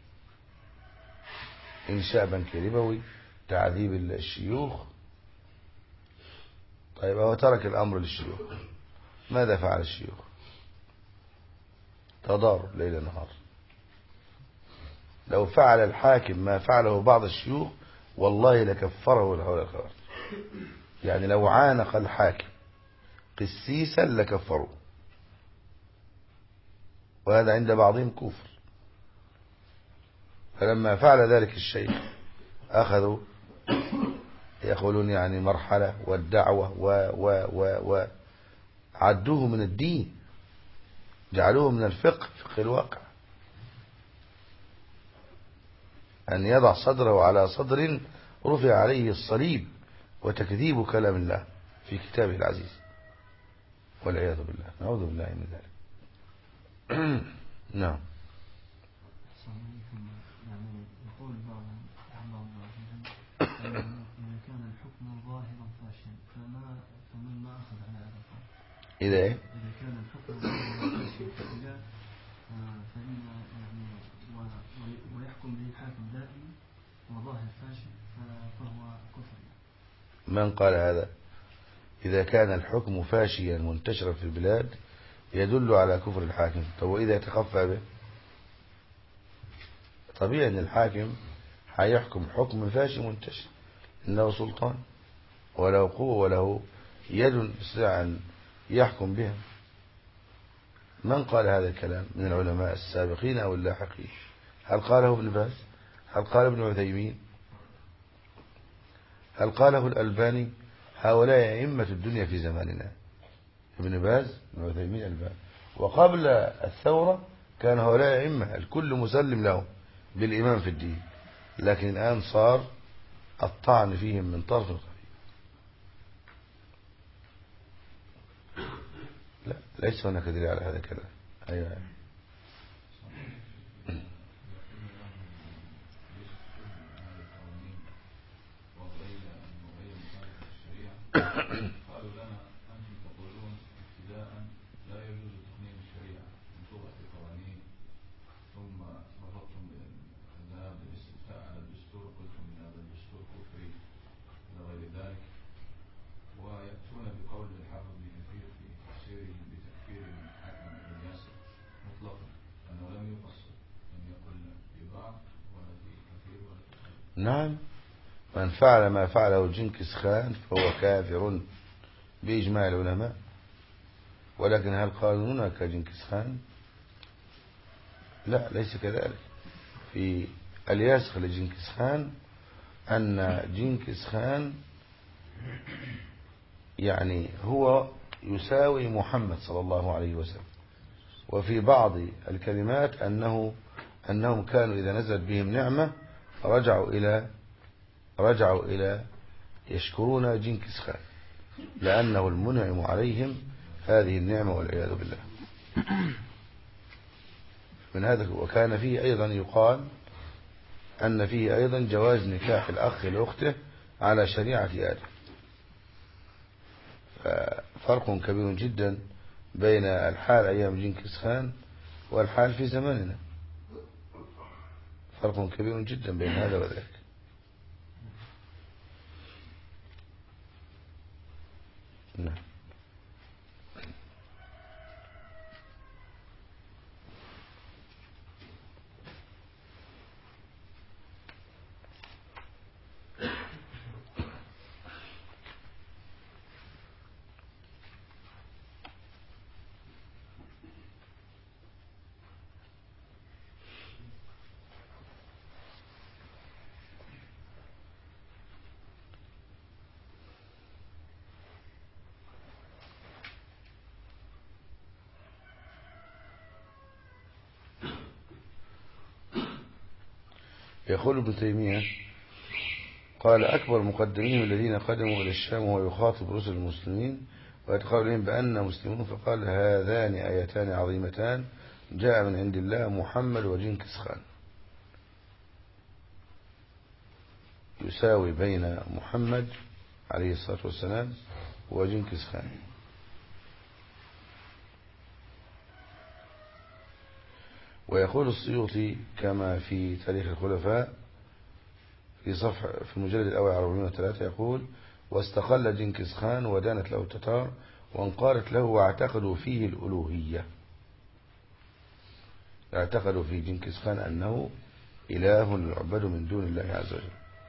إنشاء بنك ربوي، تعذيب الشيوخ. طيب هو ترك الأمر للشيوخ، ماذا فعل الشيوخ؟ تضارب ليل نهار. لو فعل الحاكم ما فعله بعض الشيوخ والله لكفره الهؤلاء الخوارج. يعني لو عانق الحاكم قسيسا لكفره، وهذا عند بعضهم كفر. فلما فعل ذلك الشيخ أخذوا يقولون يعني مرحلة والدعوة و و و و عدوه من الدين، جعلوه من الفقه، فقه الواقع، أن يضع صدره على صدر رفع عليه الصليب وتكذيب كلام الله في كتابه العزيز، والعياذ بالله، نعوذ بالله من ذلك. نعم. يعني يقول بعضهم إذا كان الحكم ظاهرا فاشيا فما فمن ما أخذ على هذا القول؟ إذا إيه؟ إذا كان الحكم ظاهرا فاشيا فإذا فإن يعني ويحكم به الحاكم دائما وظاهر فاشل فهو كفر. من قال هذا؟ إذا كان الحكم فاشيا منتشرا في البلاد يدل على كفر الحاكم. طب وإذا تخفى به؟ طبيعي أن الحاكم هيحكم حكم فاشي منتشر، إنه سلطان وله قوة وله يد يستطيع أن يحكم بها. من قال هذا الكلام من العلماء السابقين أو اللاحقين؟ هل قاله ابن باز؟ هل قال ابن عثيمين؟ هل قاله الألباني؟ هؤلاء أئمة الدنيا في زماننا، ابن باز، ابن عثيمين، الألباني. وقبل الثورة كان هؤلاء أئمة الكل مسلم لهم بالإمام في الدين، لكن الآن صار الطعن فيهم من طرف قريب. لا، ليس هناك دليل على هذا الكلام. أيوة, أيوة. قالوا لنا أنتم تقولون ابتداء لا يجوز تقنين الشريعة من طرق القوانين نعم، من فعل ما فعله جنكيز خان فهو كافر بإجماع العلماء. ولكن هل قانوننا كجنكيز خان؟ لا، ليس كذلك. في الياسخ لجنكيز خان أن جنكيز خان يعني هو يساوي محمد صلى الله عليه وسلم. وفي بعض الكلمات أنه أنهم كانوا إذا نزلت بهم نعمة رجعوا إلى رجعوا إلى يشكرون جنكيز خان لأنه المنعم عليهم هذه النعمة والعياذ بالله. من هذا. وكان فيه أيضا يقال أن فيه أيضا جواز نكاح الأخ لأخته على شريعة آدم. فرق كبير جدا بين الحال أيام جنكيز خان والحال في زماننا، فرق كبير جدا بين هذا وذاك. نعم. يقول ابن تيمية قال أكبر مقدمين الذين قدموا إلى الشام وهو يخاطب رسل المسلمين ويتقال لهم بأن مسلمون، فقال هذان آيتان عظيمتان جاء من عند الله محمد وجنكيز خان، يساوي بين محمد عليه الصلاة والسلام وجنكيز خان. ويقول السيوطي كما في تاريخ الخلفاء في صفحة في المجلد الأول أربعمائة وثلاثة يقول واستقل جنكيز خان ودانت له التتار وانقادت له واعتقدوا فيه الألوهية. اعتقدوا في جنكيز خان أنه إله يعبد من دون الله عز وجل،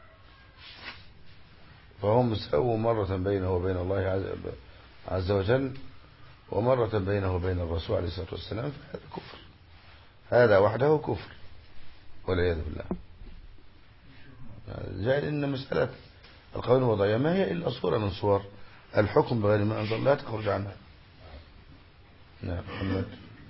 فهم سووا مرة بينه وبين الله عز وجل ومرة بينه وبين الرسول عليه الصلاة والسلام، فهذا كفر، هذا وحده كفر والعياذ بالله. جاء إن مسألة القول الوضعية ما هي إلا صورة من صور الحكم بغير ما أنزل لا تخرج عنها. نعم محمد.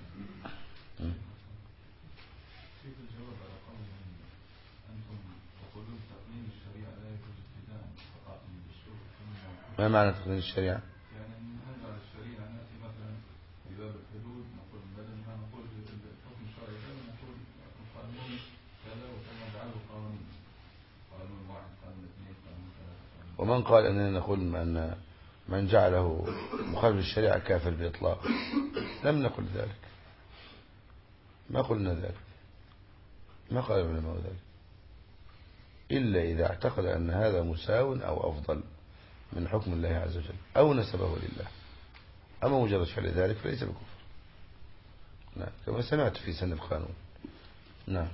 ما معنى تقنين الشريعة؟ يعني نرجع للشريعة نأتي مثلا في باب الحدود نقول بدل ما نقول الحكم الشرعي كذا نقول القانون كذا وكذا نجعله قانون قانون واحد قانون اثنين قانون ثلاثة. ومن قال أننا نقول أن من جعله مخالف الشريعة كافر بإطلاق؟ لم نقل ذلك، ما قلنا ذلك، ما قال العلماء ذلك إلا إذا اعتقد أن هذا مساو أو أفضل من حكم الله عز وجل أو نسبه لله. أما مجرد فعل ذلك فليس بكفر. نعم كما سمعت في سن القانون. نعم.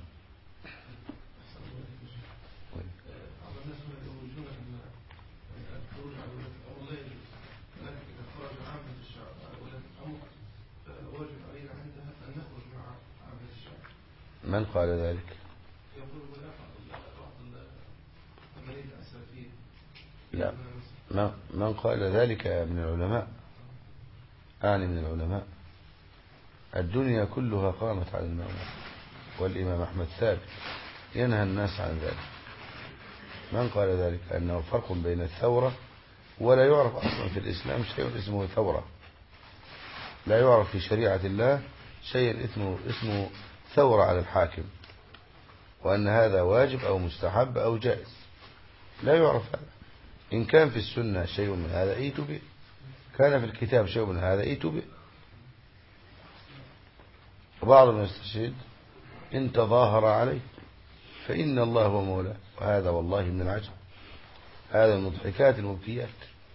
من قال ذلك؟ لا، من قال ذلك من العلماء، أعني من العلماء. الدنيا كلها قامت على المعنى، والإمام أحمد ثابت ينهى الناس عن ذلك. من قال ذلك أنه فرق بين الثورة، ولا يعرف أصلا في الإسلام شيء اسمه ثورة، لا يعرف في شريعة الله شيء اسمه, اسمه ثورة على الحاكم، وأن هذا واجب أو مستحب أو جائز، لا يعرف هذا. إن كان في السنة شيء من هذا ائتوا به، كان في الكتاب شيء من هذا ائتوا به. وبعض من يستشهد إن تظاهر عليه فإن الله هو مولاه، وهذا والله من العجب، هذا من المضحكات المبكيات.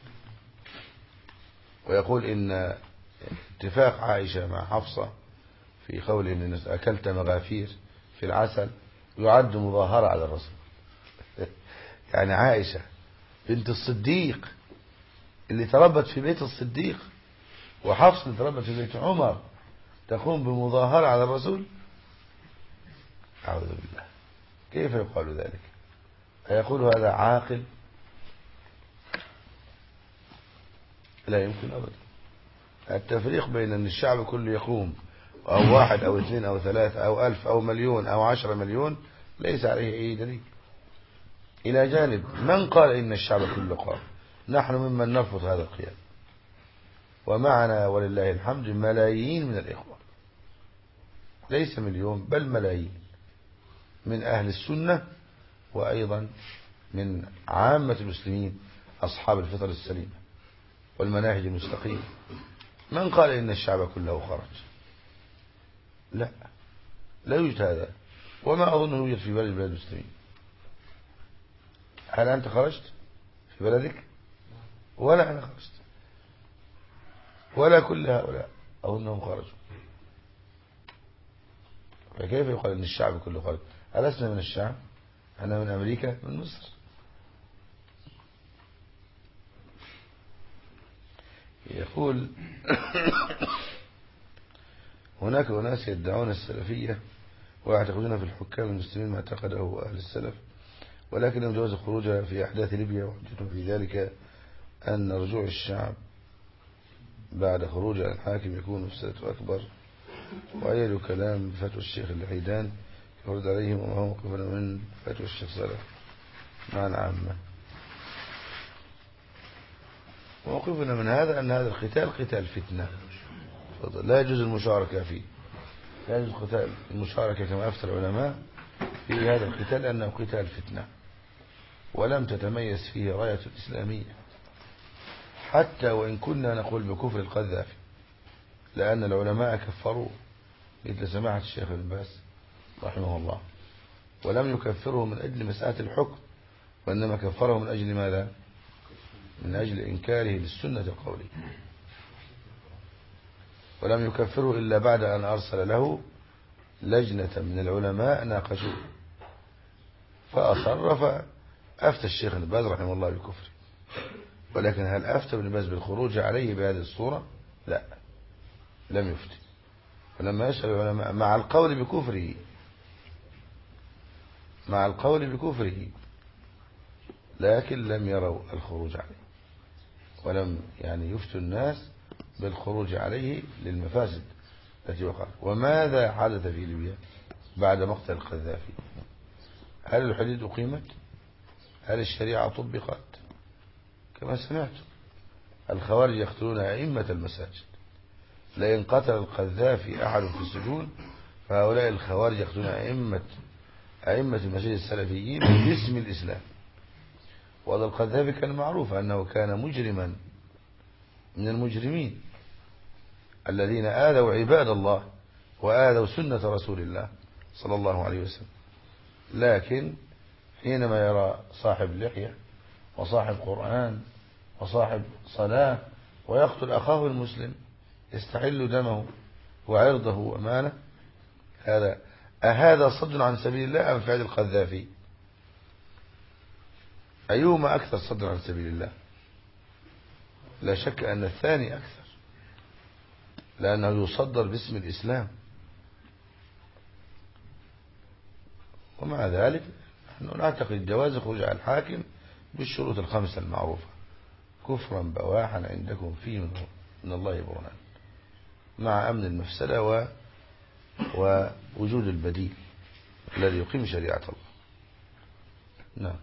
ويقول إن اتفاق عائشة مع حفصة في قول إن أكلت مغافير في العسل يعد مظاهرة على الرسول. يعني عائشة بنت الصديق اللي تربت في بيت الصديق، وحفص اللي تربت في بيت عمر، تقوم بمظاهرة على الرسول؟ أعوذ بالله، كيف يقال ذلك؟ أيقول هذا عاقل؟ لا يمكن أبدا. التفريق بين أن الشعب كله يقوم أو واحد أو اثنين أو ثلاثة أو ألف أو مليون أو عشرة مليون ليس عليه أي دليل. إلى جانب من قال إن الشعب كله قام؟ نحن ممن نرفض هذا القيام، ومعنا ولله الحمد ملايين من الإخوة، ليس مليون بل ملايين، من أهل السنة وأيضا من عامة المسلمين أصحاب الفطر السليمة والمناهج المستقيمة. من قال إن الشعب كله خرج؟ لا، لا يوجد هذا، وما أظن يوجد في بلد بلاد المسلمين. هل أنت خرجت في بلدك؟ ولا أنا خرجت، ولا كل هؤلاء أظنهم خرجوا. فكيف يقال إن الشعب كله خرج؟ ألسنا من الشعب؟ أنا من أمريكا، من مصر. يقول هناك أناس يدعون السلفية ويعتقدون في الحكام المسلمين ما اعتقده أهل السلف، ولكنهم جواز الخروج في أحداث ليبيا، وحجتهم في ذلك أن رجوع الشعب بعد خروج الحاكم يكون مفسدة أكبر، وأيد كلام فتوى الشيخ الحيدان يرد عليهم وما هو موقفنا من فتوى الشيخ صالح مع العامة. موقفنا من هذا أن هذا القتال قتال فتنة، لا يجوز المشاركة فيه، لا يجوز قتال المشاركة كما أفتى العلماء في هذا القتال أنه قتال فتنة، ولم تتميز فيه راية الإسلامية، حتى وإن كنا نقول بكفر القذافي، لأن العلماء كفروا مثل سماحة الشيخ ابن باز رحمه الله، ولم يكفره من أجل مسألة الحكم، وإنما كفره من أجل ماذا؟ من أجل إنكاره للسنة القولية، ولم يكفره إلا بعد أن أرسل له لجنة من العلماء ناقشوه فأصر، فأفتى الشيخ ابن باز رحمه الله بالكفر. ولكن هل أفتى ابن باز بالخروج عليه بهذه الصورة؟ لا، لم يفتي. ولما يسأل العلماء مع القول بكفره، مع القول بكفره، لكن لم يروا الخروج عليه، ولم يعني يفتوا الناس بالخروج عليه للمفاسد التي وقعت. وماذا حدث في ليبيا بعد مقتل القذافي؟ هل الحدود أقيمت؟ هل الشريعة طبقت؟ كما سمعت الخوارج يقتلون أئمة المساجد، لئن قتل القذافي أحد في السجون فهؤلاء الخوارج يقتلون أئمة أئمة المساجد السلفيين باسم الإسلام. وهذا القذافي كان معروف أنه كان مجرما من المجرمين الذين آذوا عباد الله وآذوا سنة رسول الله صلى الله عليه وسلم. لكن حينما يرى صاحب لحية وصاحب قرآن وصاحب صلاة ويقتل أخاه المسلم يستحل دمه وعرضه وأمانه، هذا أهذا صد عن سبيل الله أم فعل القذافي؟ أيهما أكثر صد عن سبيل الله؟ لا شك أن الثاني أكثر، لأنه يصدر باسم الإسلام. ومع ذلك نحن نعتقد جواز خروج على الحاكم بالشروط الخمسة المعروفة: كفرا بواحا عندكم فيه من الله برهان، مع أمن المفسدة و... ووجود البديل الذي يقيم شريعة الله. نعم.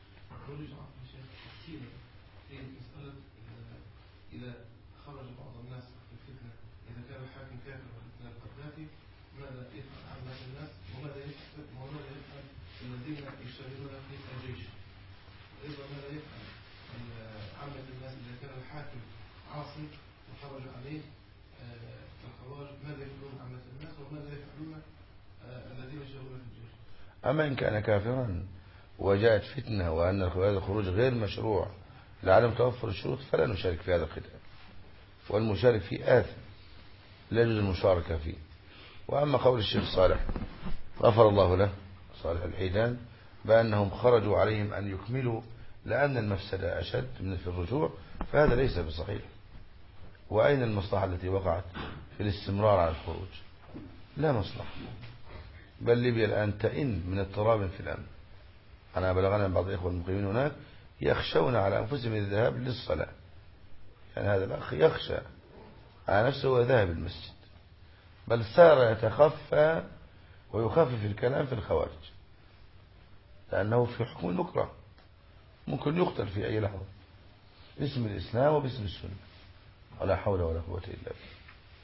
إذا خرج بعض الناس في الفتنة، إذا كان الحاكم كافر مثل القذافي، ماذا يفعل عامة الناس؟ وماذا يفعل وماذا يفعل الذين يشتغلون في الجيش؟ وأيضا ماذا يفعل عامة الناس إذا كان الحاكم عاصي وخرج عليه الخوارج؟ ماذا يفعلون عامة الناس وماذا يفعلون الذين يشتغلون في الجيش؟ أما إن كان كافرا وجاءت فتنة وأن الخروج غير مشروع لعدم توفر الشروط فلا نشارك في هذا القتال، والمشارك فيه آثم، لا يجوز المشاركة فيه. وأما قول الشيخ صالح غفر الله له، صالح الحيدان، بأنهم خرجوا عليهم أن يكملوا لأن المفسدة أشد من في الرجوع، فهذا ليس بصحيح. وأين المصلحة التي وقعت في الاستمرار على الخروج؟ لا مصلحة، بل ليبيا الآن تئن من اضطراب في الأمن. أنا بلغنا بعض الإخوة المقيمين هناك يخشون على أنفسهم الذهاب للصلاة، يعني هذا الأخ يخشى على نفسه وذهب المسجد، بل صار يتخفى ويخفف الكلام في الخوارج لأنه في حكم المكره، ممكن يقتل في أي لحظة باسم الإسلام وباسم السنة، ولا حول ولا قوة إلا بالله.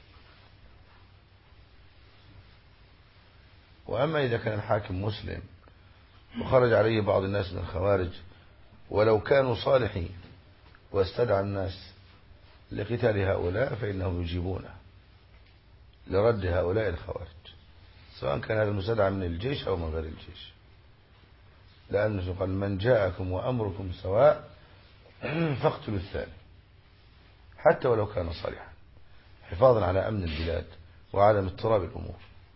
وأما إذا كان الحاكم مسلم وخرج عليه بعض الناس من الخوارج ولو كانوا صالحين واستدعى الناس لقتال هؤلاء فإنهم يجيبونه لرد هؤلاء الخوارج، سواء كان هذا المستدعى من الجيش أو من غير الجيش، لأنه قال من جاءكم وأمركم سواء فاقتلوا الثاني حتى ولو كان صالحا، حفاظا على أمن البلاد وعدم اضطراب الأمور.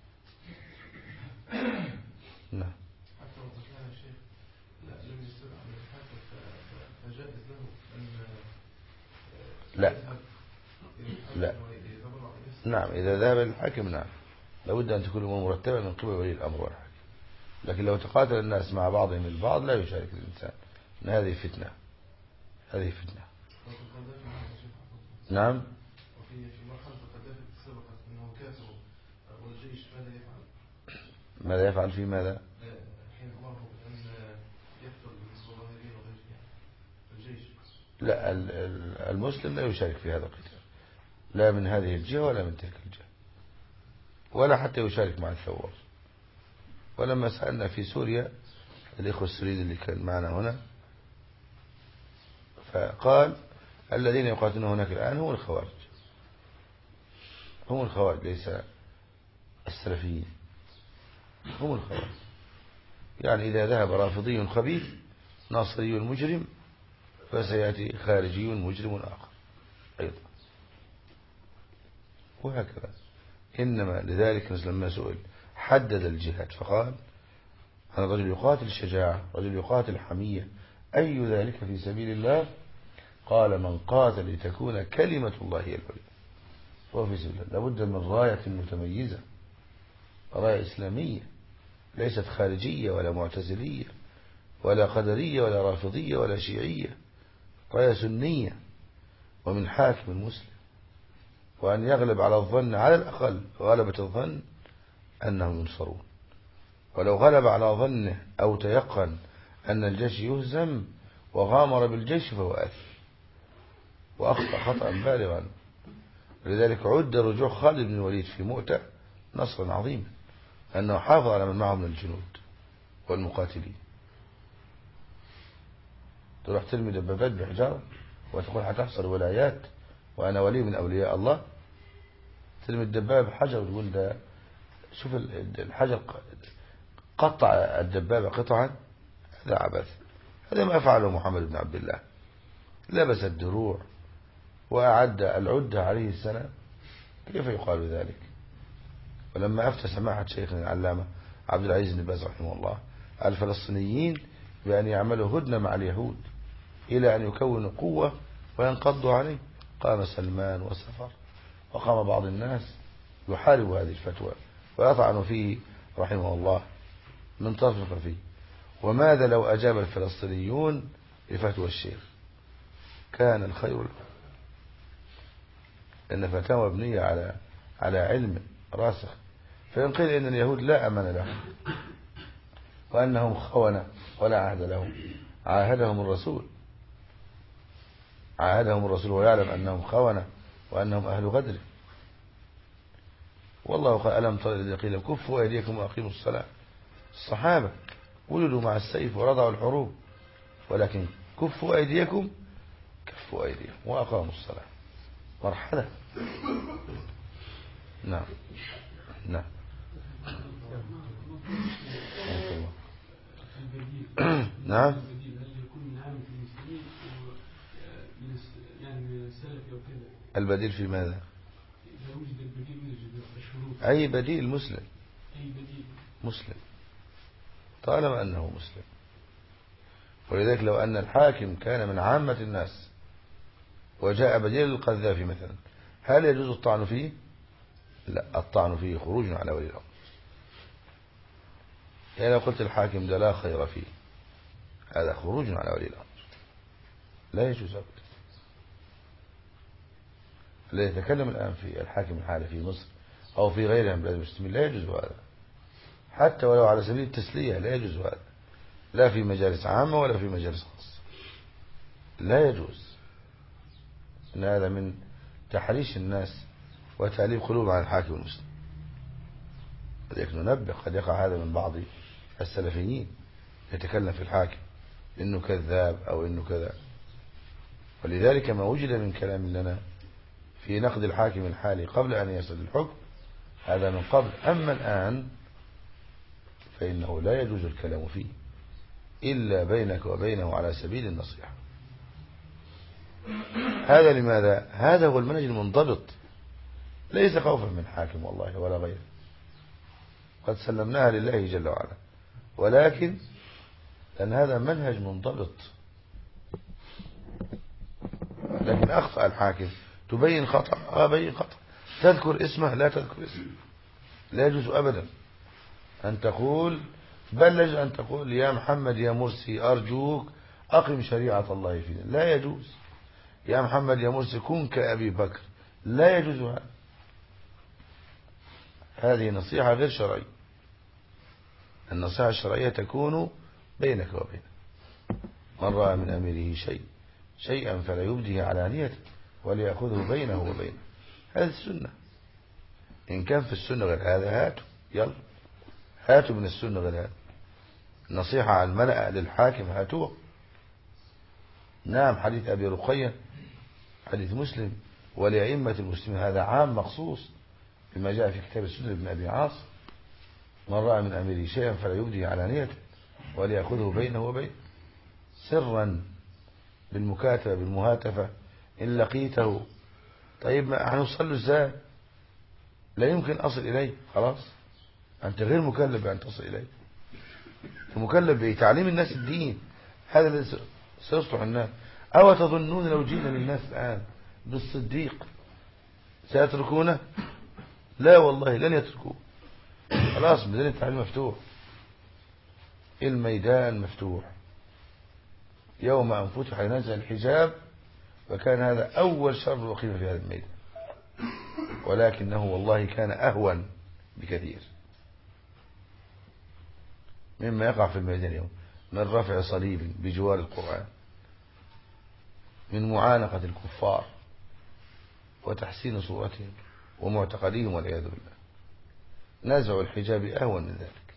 نعم. حتى لو كان الشيخ لا لم يستدعى من الحاكم فجائز له أن لا لا نعم إذا ذهب للحاكم نعم لابد أن تكون الأمور مرتبة من قبل ولي الأمر والحاكم، لكن لو تقاتل الناس مع بعضهم البعض لا يشارك الإنسان، إن هذه فتنة، هذه فتنة. نعم. وفي في مرحلة القذافي سبقت أنه كافر والجيش ماذا يفعل؟ ماذا يفعل في ماذا؟ حين أمره بأن يقتل الظاهرين وغيرهم الجيش. لا المسلم لا يشارك في هذا القتال، لا من هذه الجهة ولا من تلك الجهة، ولا حتى يشارك مع الثوار. ولما سألنا في سوريا الإخوة السوريين اللي كان معنا هنا فقال الذين يقاتلون هناك الآن هم الخوارج، هم الخوارج ليس السلفيين، هم الخوارج. يعني إذا ذهب رافضي خبيث ناصري مجرم فسيأتي خارجي مجرم آخر أيضا، وهكذا. إنما لذلك لما سئل حدد الجهاد فقال أنا رجل يقاتل شجاعة، رجل يقاتل حمية، أي ذلك في سبيل الله؟ قال من قاتل لتكون كلمة الله هي العليا، وهو في سبيل الله. لابد من راية متميزة، راية إسلامية ليست خارجية ولا معتزلية ولا قدرية ولا رافضية ولا شيعية، راية سنية ومن حاكم المسلم، وأن يغلب على الظن على الأقل غلبة الظن أنهم ينصرون، ولو غلب على ظنه أو تيقن أن الجيش يهزم وغامر بالجيش فهو آثم وأخطأ خطأ بالغا. لذلك عد رجوع خالد بن الوليد في مؤتة نصرا عظيما، أنه حافظ على من معه من الجنود والمقاتلين. تروح ترمي دبابات بحجارة وتقول هتحصل ولايات وأنا ولي من أولياء الله؟ ترمي الدبابة بحجر وتقول ده شوف الحجر قطع الدبابة قطعا، هذا عبث. هذا ما فعله محمد بن عبد الله، لبس الدروع وأعد العدة عليه السنة، كيف يقال ذلك؟ ولما أفتى سماحة شيخنا العلامة عبد العزيز بن باز رحمه الله الفلسطينيين بأن يعملوا هدنة مع اليهود إلى أن يكونوا قوة وينقضوا عليه، قام سلمان وسفر، وقام بعض الناس يحارب هذه الفتوى ويطعن فيه رحمه الله من طرف خفي. وماذا لو أجاب الفلسطينيون لفتوى الشيخ؟ كان الخير له، إن فتاوى مبنية على على علم راسخ. فإن قيل إن اليهود لا أمن لهم وأنهم خونة ولا عهد لهم، عاهدهم الرسول، عاهدهم الرسول ويعلم أنهم خونة وأنهم أهل غدر. والله قال ألم تر الذين قيل كفوا أيديكم وأقيموا الصلاة. الصحابة ولدوا مع السيف ورضعوا الحروب، ولكن كفوا أيديكم، كفوا أيديكم وأقاموا الصلاة، مرحلة. نعم نعم نعم. البديل في ماذا؟ أي بديل مسلم، مسلم طالما أنه مسلم. ولذلك لو أن الحاكم كان من عامة الناس وجاء بديل القذافي مثلا، هل يجوز الطعن فيه؟ لا، الطعن فيه خروج على ولي الأمر. يعني لو قلت الحاكم ده لا خير فيه، هذا خروج على ولي الأمر، لا يجوز أبدا. الذي يتكلم الآن في الحاكم الحالي في مصر أو في غيرها من بلاد المسلمين لا يجوز هذا، حتى ولو على سبيل التسلية لا يجوز هذا، لا في مجالس عامة ولا في مجالس خاصة، لا يجوز. إن هذا من تحريش الناس وتأليف قلوب عن الحاكم المسلم. لذلك ننبه قد يقع هذا من بعض السلفيين يتكلم في الحاكم إنه كذاب أو إنه كذا. ولذلك ما وجد من كلام لنا في نقد الحاكم الحالي قبل أن يصل الحكم هذا من قبل، أما الآن فإنه لا يجوز الكلام فيه إلا بينك وبينه على سبيل النصيحة. هذا لماذا؟ هذا هو المنهج المنضبط، ليس خوفا من حاكم والله ولا غيره، قد سلمناها لله جل وعلا، ولكن لأن هذا منهج منضبط. لكن أخطأ الحاكم تبين خطأ، آه بين خطأ، تذكر اسمه لا تذكر اسمه، لا يجوز أبدا أن تقول، بل يجوز أن تقول يا محمد يا مرسي أرجوك أقم شريعة الله فينا، لا يجوز. يا محمد يا مرسي كن كأبي بكر، لا يجوز هذا. هذه نصيحة غير شرعية. النصيحة الشرعية تكون بينك وبينه. من رأى من أميره شيء شيئا فلا يبديه علانيته وليأخذه بينه وبينه، هذه السنة. إن كان في السنة غير هذا هاتوا، يلا هاتوا من السنة غير هذا. النصيحة على الملأ للحاكم هاتوه. نعم، حديث أبي رقية حديث مسلم ولأئمة المسلمين هذا عام مخصوص بما جاء في كتاب السنة ابن أبي عاصم. من رأى من أميره شيئا فلا يبديه علانيته وليأخذه بينه وبينه سرا بالمكاتبة بالمهاتفة إن لقيته. طيب ما هنوصل له ازاي؟ لا يمكن أصل إليه، خلاص أنت غير مكلف بأن تصل إليه، مكلف بتعليم الناس الدين، هذا الذي سيصلح الناس. أو تظنون لو جينا للناس الآن بالصديق سيتركونه؟ لا والله لن يتركوه، خلاص ميدان التعليم مفتوح، الميدان مفتوح. يوم أن فتح نزل الحجاب وكان هذا أول شر أقيم في هذا الميدان، ولكنه والله كان أهون بكثير مما يقع في الميدان اليوم من رفع صليب بجوار القرآن، من معانقة الكفار وتحسين صورتهم ومعتقدهم والعياذ بالله. نزع الحجاب أهون من ذلك.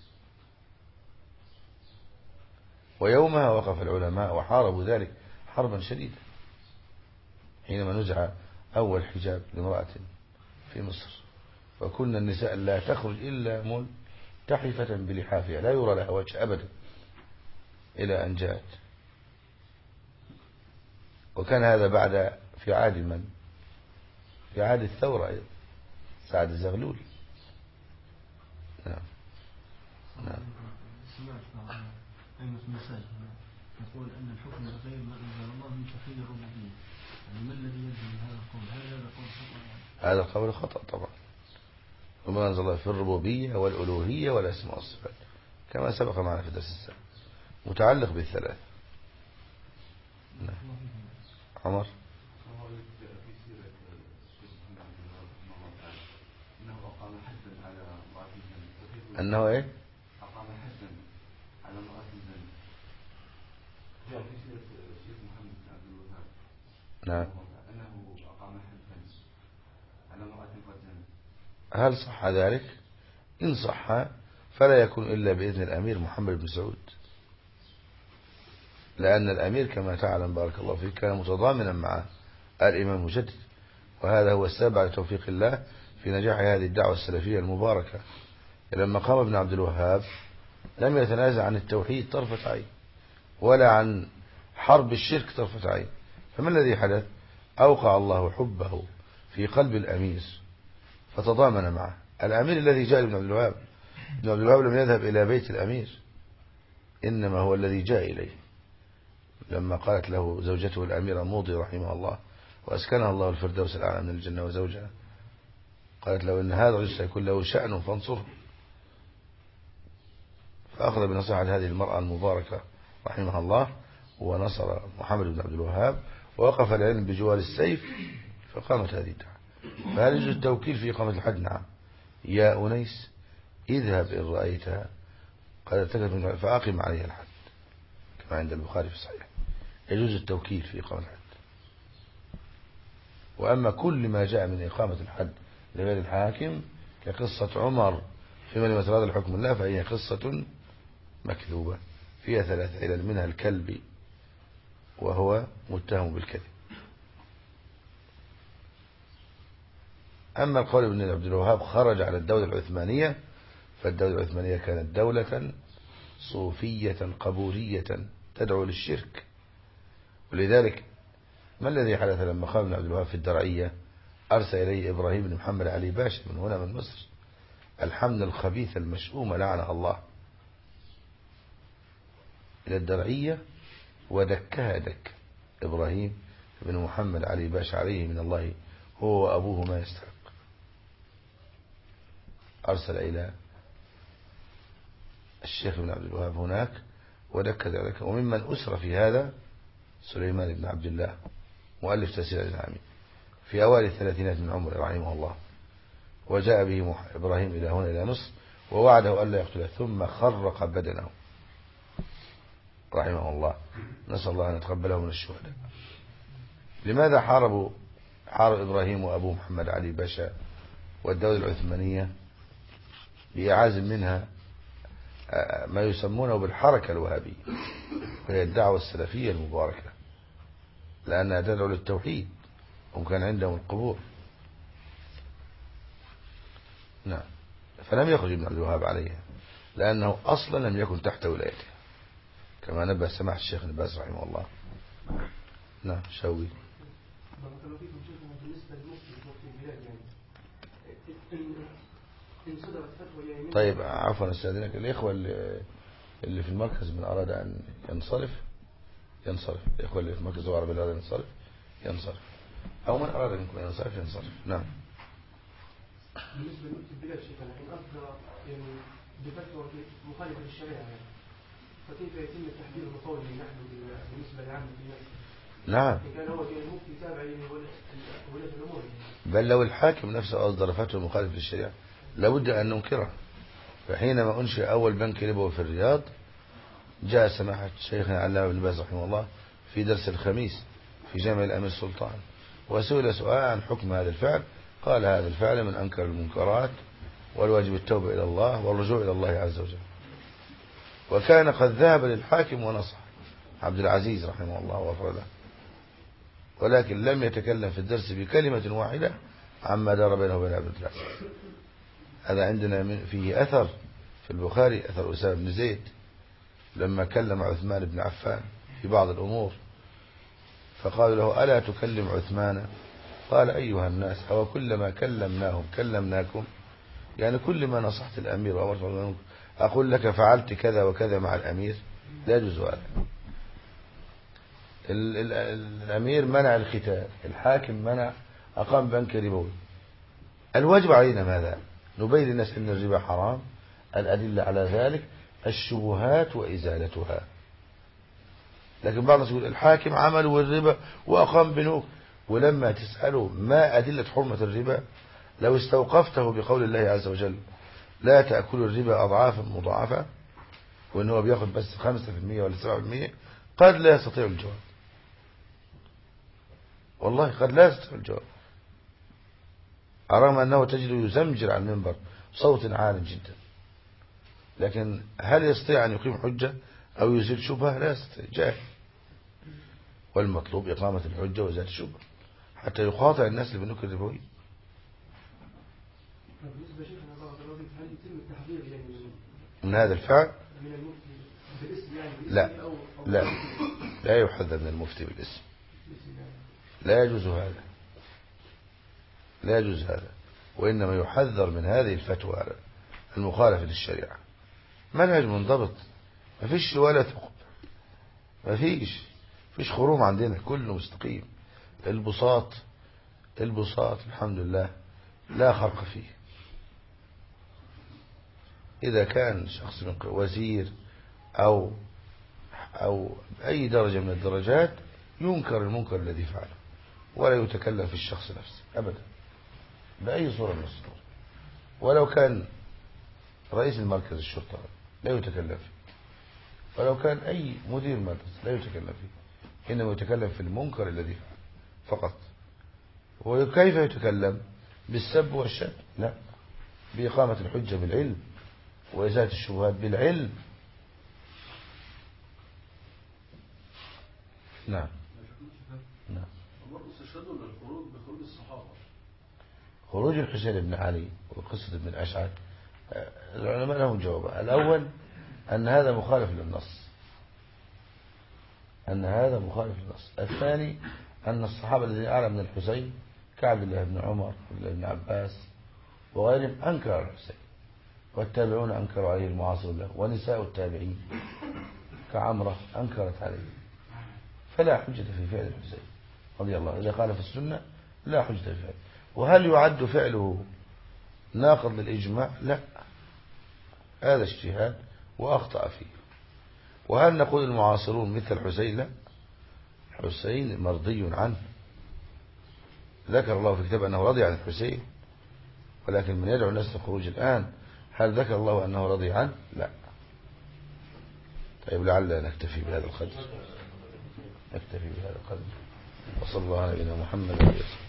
ويومها وقف العلماء وحاربوا ذلك حربا شديدة حينما نزع أول حجاب لامرأة في مصر، وكنا النساء لا تخرج إلا ملتحفة بلحافها لا يرى لها وجه أبدا إلى أن جاءت. وكان هذا بعد في عهد من؟ في عهد الثورة أيضا، سعد الزغلول. نعم نعم. سمعت أئمة المساجد يقول أن الحكم غير ما أنزل الله من توحيد الربوبية، يعني ما الذي يلزم من هذا القول؟ هل هذا قول خطأ؟ هذا القول خطأ طبعا. وما أنزل الله في الربوبية والألوهية والأسماء والصفات كما سبق معنا في الدرس السابق، متعلق بالثلاث. نعم. عمر. أنه إيه؟ أقام حدا على امرأة زنا. جاء في سيرة الشيخ محمد بن عبد الوهاب. نعم. أنه أقام حدا على امرأة قد زنت. هل صح ذلك؟ إن صح فلا يكون إلا بإذن الأمير محمد بن سعود، لأن الأمير كما تعلم بارك الله فيك كان متضامنا مع الإمام المجدد، وهذا هو السبب على توفيق الله في نجاح هذه الدعوة السلفية المباركة. لما قام ابن عبد الوهاب لم يتنازع عن التوحيد طرفة عين ولا عن حرب الشرك طرفة عين. فما الذي حدث؟ أوقع الله حبه في قلب الأمير فتضامن معه. الأمير الذي جاء لابن عبد الوهاب، ابن عبد الوهاب لم يذهب إلى بيت الأمير، إنما هو الذي جاء إليه لما قالت له زوجته الأميرة موضي رحمه الله وأسكنها الله الفردوس الأعلى من الجنة وزوجها، قالت له إن هذا الرجل سيكون له شأن فانصره، فأخذ بنصيحة هذه المرأة المباركة رحمها الله ونصر محمد بن عبد الوهاب ووقف العلم بجوار السيف فقامت هذه الدعوة. فهل يجوز التوكيل في إقامة الحد؟ نعم. يا أنيس اذهب إن رأيتها قد ارتكبت فأقم عليها الحد كما عند البخاري في الصحيح. يجوز التوكيل في إقامة الحد. وأما كل ما جاء من إقامة الحد لغير الحاكم كقصة عمر في من يتراضى الحكم الله فهي قصة مكذوبة فيها ثلاثة علل، منها الكلب وهو متهم بالكذب. أما القول ابن عبد الوهاب خرج على الدولة العثمانية، فالدولة العثمانية كانت دولة صوفية قبورية تدعو للشرك. ولذلك ما الذي حدث لما قام ابن عبد الوهاب في الدرعية؟ أرسل إليه إبراهيم بن محمد علي باشا من هنا من مصر الحمل الخبيث المشؤوم لعنه الله إلى الدرعية ودكها دك. إبراهيم بن محمد علي باشا عليه من الله هو وأبوه ما يستحق. أرسل إلى الشيخ بن عبد الوهاب هناك ودك ذلك. وممن أسر في هذا سليمان بن عبد الله مؤلف تفسير العامي في أوائل الثلاثينات من عمره رحمه الله، وجاء به إبراهيم إلى هنا إلى مصر ووعده ألا يقتله ثم خرق بدنه رحمه الله. نسأل الله أن يتقبله من الشهداء. لماذا حاربوا حارب إبراهيم وأبوه محمد علي باشا والدولة العثمانية؟ لإعاز منها ما يسمونه بالحركة الوهابية وهي الدعوة السلفية المباركة، لأنها تدعو للتوحيد وكان عندهم القبور. نعم. فلم يخرج ابن عبد الوهاب عليها لأنه أصلا لم يكن تحت ولايته كما نبه سماحة الشيخ ابن باز رحمه الله. نعم. شوي. طيب عفوا استاذنك، الإخوة اللي, اللي في المركز من أراد أن ينصرف ينصرف، الإخوة اللي في المركز العربي اللي أراد أن ينصرف ينصرف، أو من أراد منكم ينصرف ينصرف. نعم. بالنسبة لمفتي البلاد شيخنا إن أصدر يعني بفتوى مخالفة للشريعة يعني فكيف يتم التحديد المطول نحن بالنسبة لعامة الناس؟ نعم. إن كان هو المفتي تابع لولاة الأمور. بل لو الحاكم نفسه أصدر فتوى مخالفة للشريعة لابد أن ننكره. فحينما أنشئ أول بنك ربوي في الرياض جاء سماحة شيخنا علامة بن باز رحمه الله في درس الخميس في جامع الأمير سلطان وسئل سؤال عن حكم هذا الفعل، قال هذا الفعل من أنكر المنكرات والواجب التوبة إلى الله والرجوع إلى الله عز وجل. وكان قد ذهب للحاكم ونصح عبد العزيز رحمه الله وغفر له، ولكن لم يتكلم في الدرس بكلمة واحدة عما دار بينه وبين عبد العزيز. هذا عندنا فيه أثر في البخاري، أثر أسامة بن زيد لما كلم عثمان بن عفان في بعض الأمور فقالوا له ألا تكلم عثمان؟ قال أيها الناس أو كلما كلمناهم كلمناكم؟ يعني كل ما نصحت الأمير وأمرت أقول لك فعلت كذا وكذا مع الأمير؟ لا يجوز هذا. الأمير منع الختان، الحاكم منع، أقام بنك ربوي. الواجب علينا ماذا؟ نبين للناس أن الربا حرام، الأدلة على ذلك، الشبهات وإزالتها. لكن بعض الناس يقول الحاكم عمل الربا وأقام بنوك، ولما تسأله ما أدلة حرمة الربا لو استوقفته بقول الله عز وجل لا تأكلوا الربا أضعافا مضاعفة وإنه هو بياخد بس خمسة في المية ولا سبعة في المية قد لا يستطيع الجواب. والله قد لا يستطيع الجواب، رغم أنه تجد يزمجر على المنبر صوت عال جدا، لكن هل يستطيع أن يقيم حجة أو يزيل شبهة؟ لا يستطيع، جاهل. والمطلوب إقامة الحجة وإزالة الشبهة حتى يقاطع الناس اللي بنوك الربوي. بالنسبة شيخنا الله الرضي هل يتم التحذير يعني من هذا الفعل؟ من المفتي بالاسم يعني لا أو لا لا يحذر من المفتي بالاسم، لا يجوز هذا، لا يجوز هذا، وإنما يحذر من هذه الفتوى المخالفة للشريعة. منهج منضبط، ما فيش ولا ثقب، ما فيش. فيش خروم عندنا، كله مستقيم. البساط البساط الحمد لله لا خرق فيه. إذا كان شخص من وزير أو أو أي درجة من الدرجات ينكر المنكر الذي فعله ولا يتكلم في الشخص نفسه أبدا بأي صورة من الصور. ولو كان رئيس المركز الشرطة لا يتكلم فيه، ولو كان أي مدير مركز لا يتكلم فيه، إنما يتكلم في المنكر الذي فعله فقط. وكيف يتكلم؟ بالسب والشتم؟ لا، بإقامة الحجة بالعلم وإزالة الشبهات بالعلم. نعم نعم. برضه استشهدوا للخروج بخروج الصحابة، خروج الحسين بن علي وقصة ابن الأشعث العلماء لهم جواب. الأول أن هذا مخالف للنص، أن هذا مخالف للنص. الثاني أن الصحابة الذين أعلى من الحسين كعبد الله بن عمر وابن عباس وغيرهم أنكر الحسين، والتابعون أنكروا عليه المعاصر له، ونساء التابعين كعمرة أنكرت عليه. فلا حجة في فعل الحسين رضي الله عنه. إذا قال في السنة لا حجة في فعله. وهل يعد فعله ناقض للإجماع؟ لا، هذا اجتهاد وأخطأ فيه. وهل نقول المعاصرون مثل الحسين؟ لا، الحسين مرضي عنه، ذكر الله في كتاب أنه رضي عن الحسين، ولكن من يدعو الناس للخروج الآن هل ذكر الله أنه رضي عنه؟ لا. طيب لعل نكتفي بهذا القدر، نكتفي بهذا القدر، وصلى الله على نبينا محمد وعلى اله وصحبه.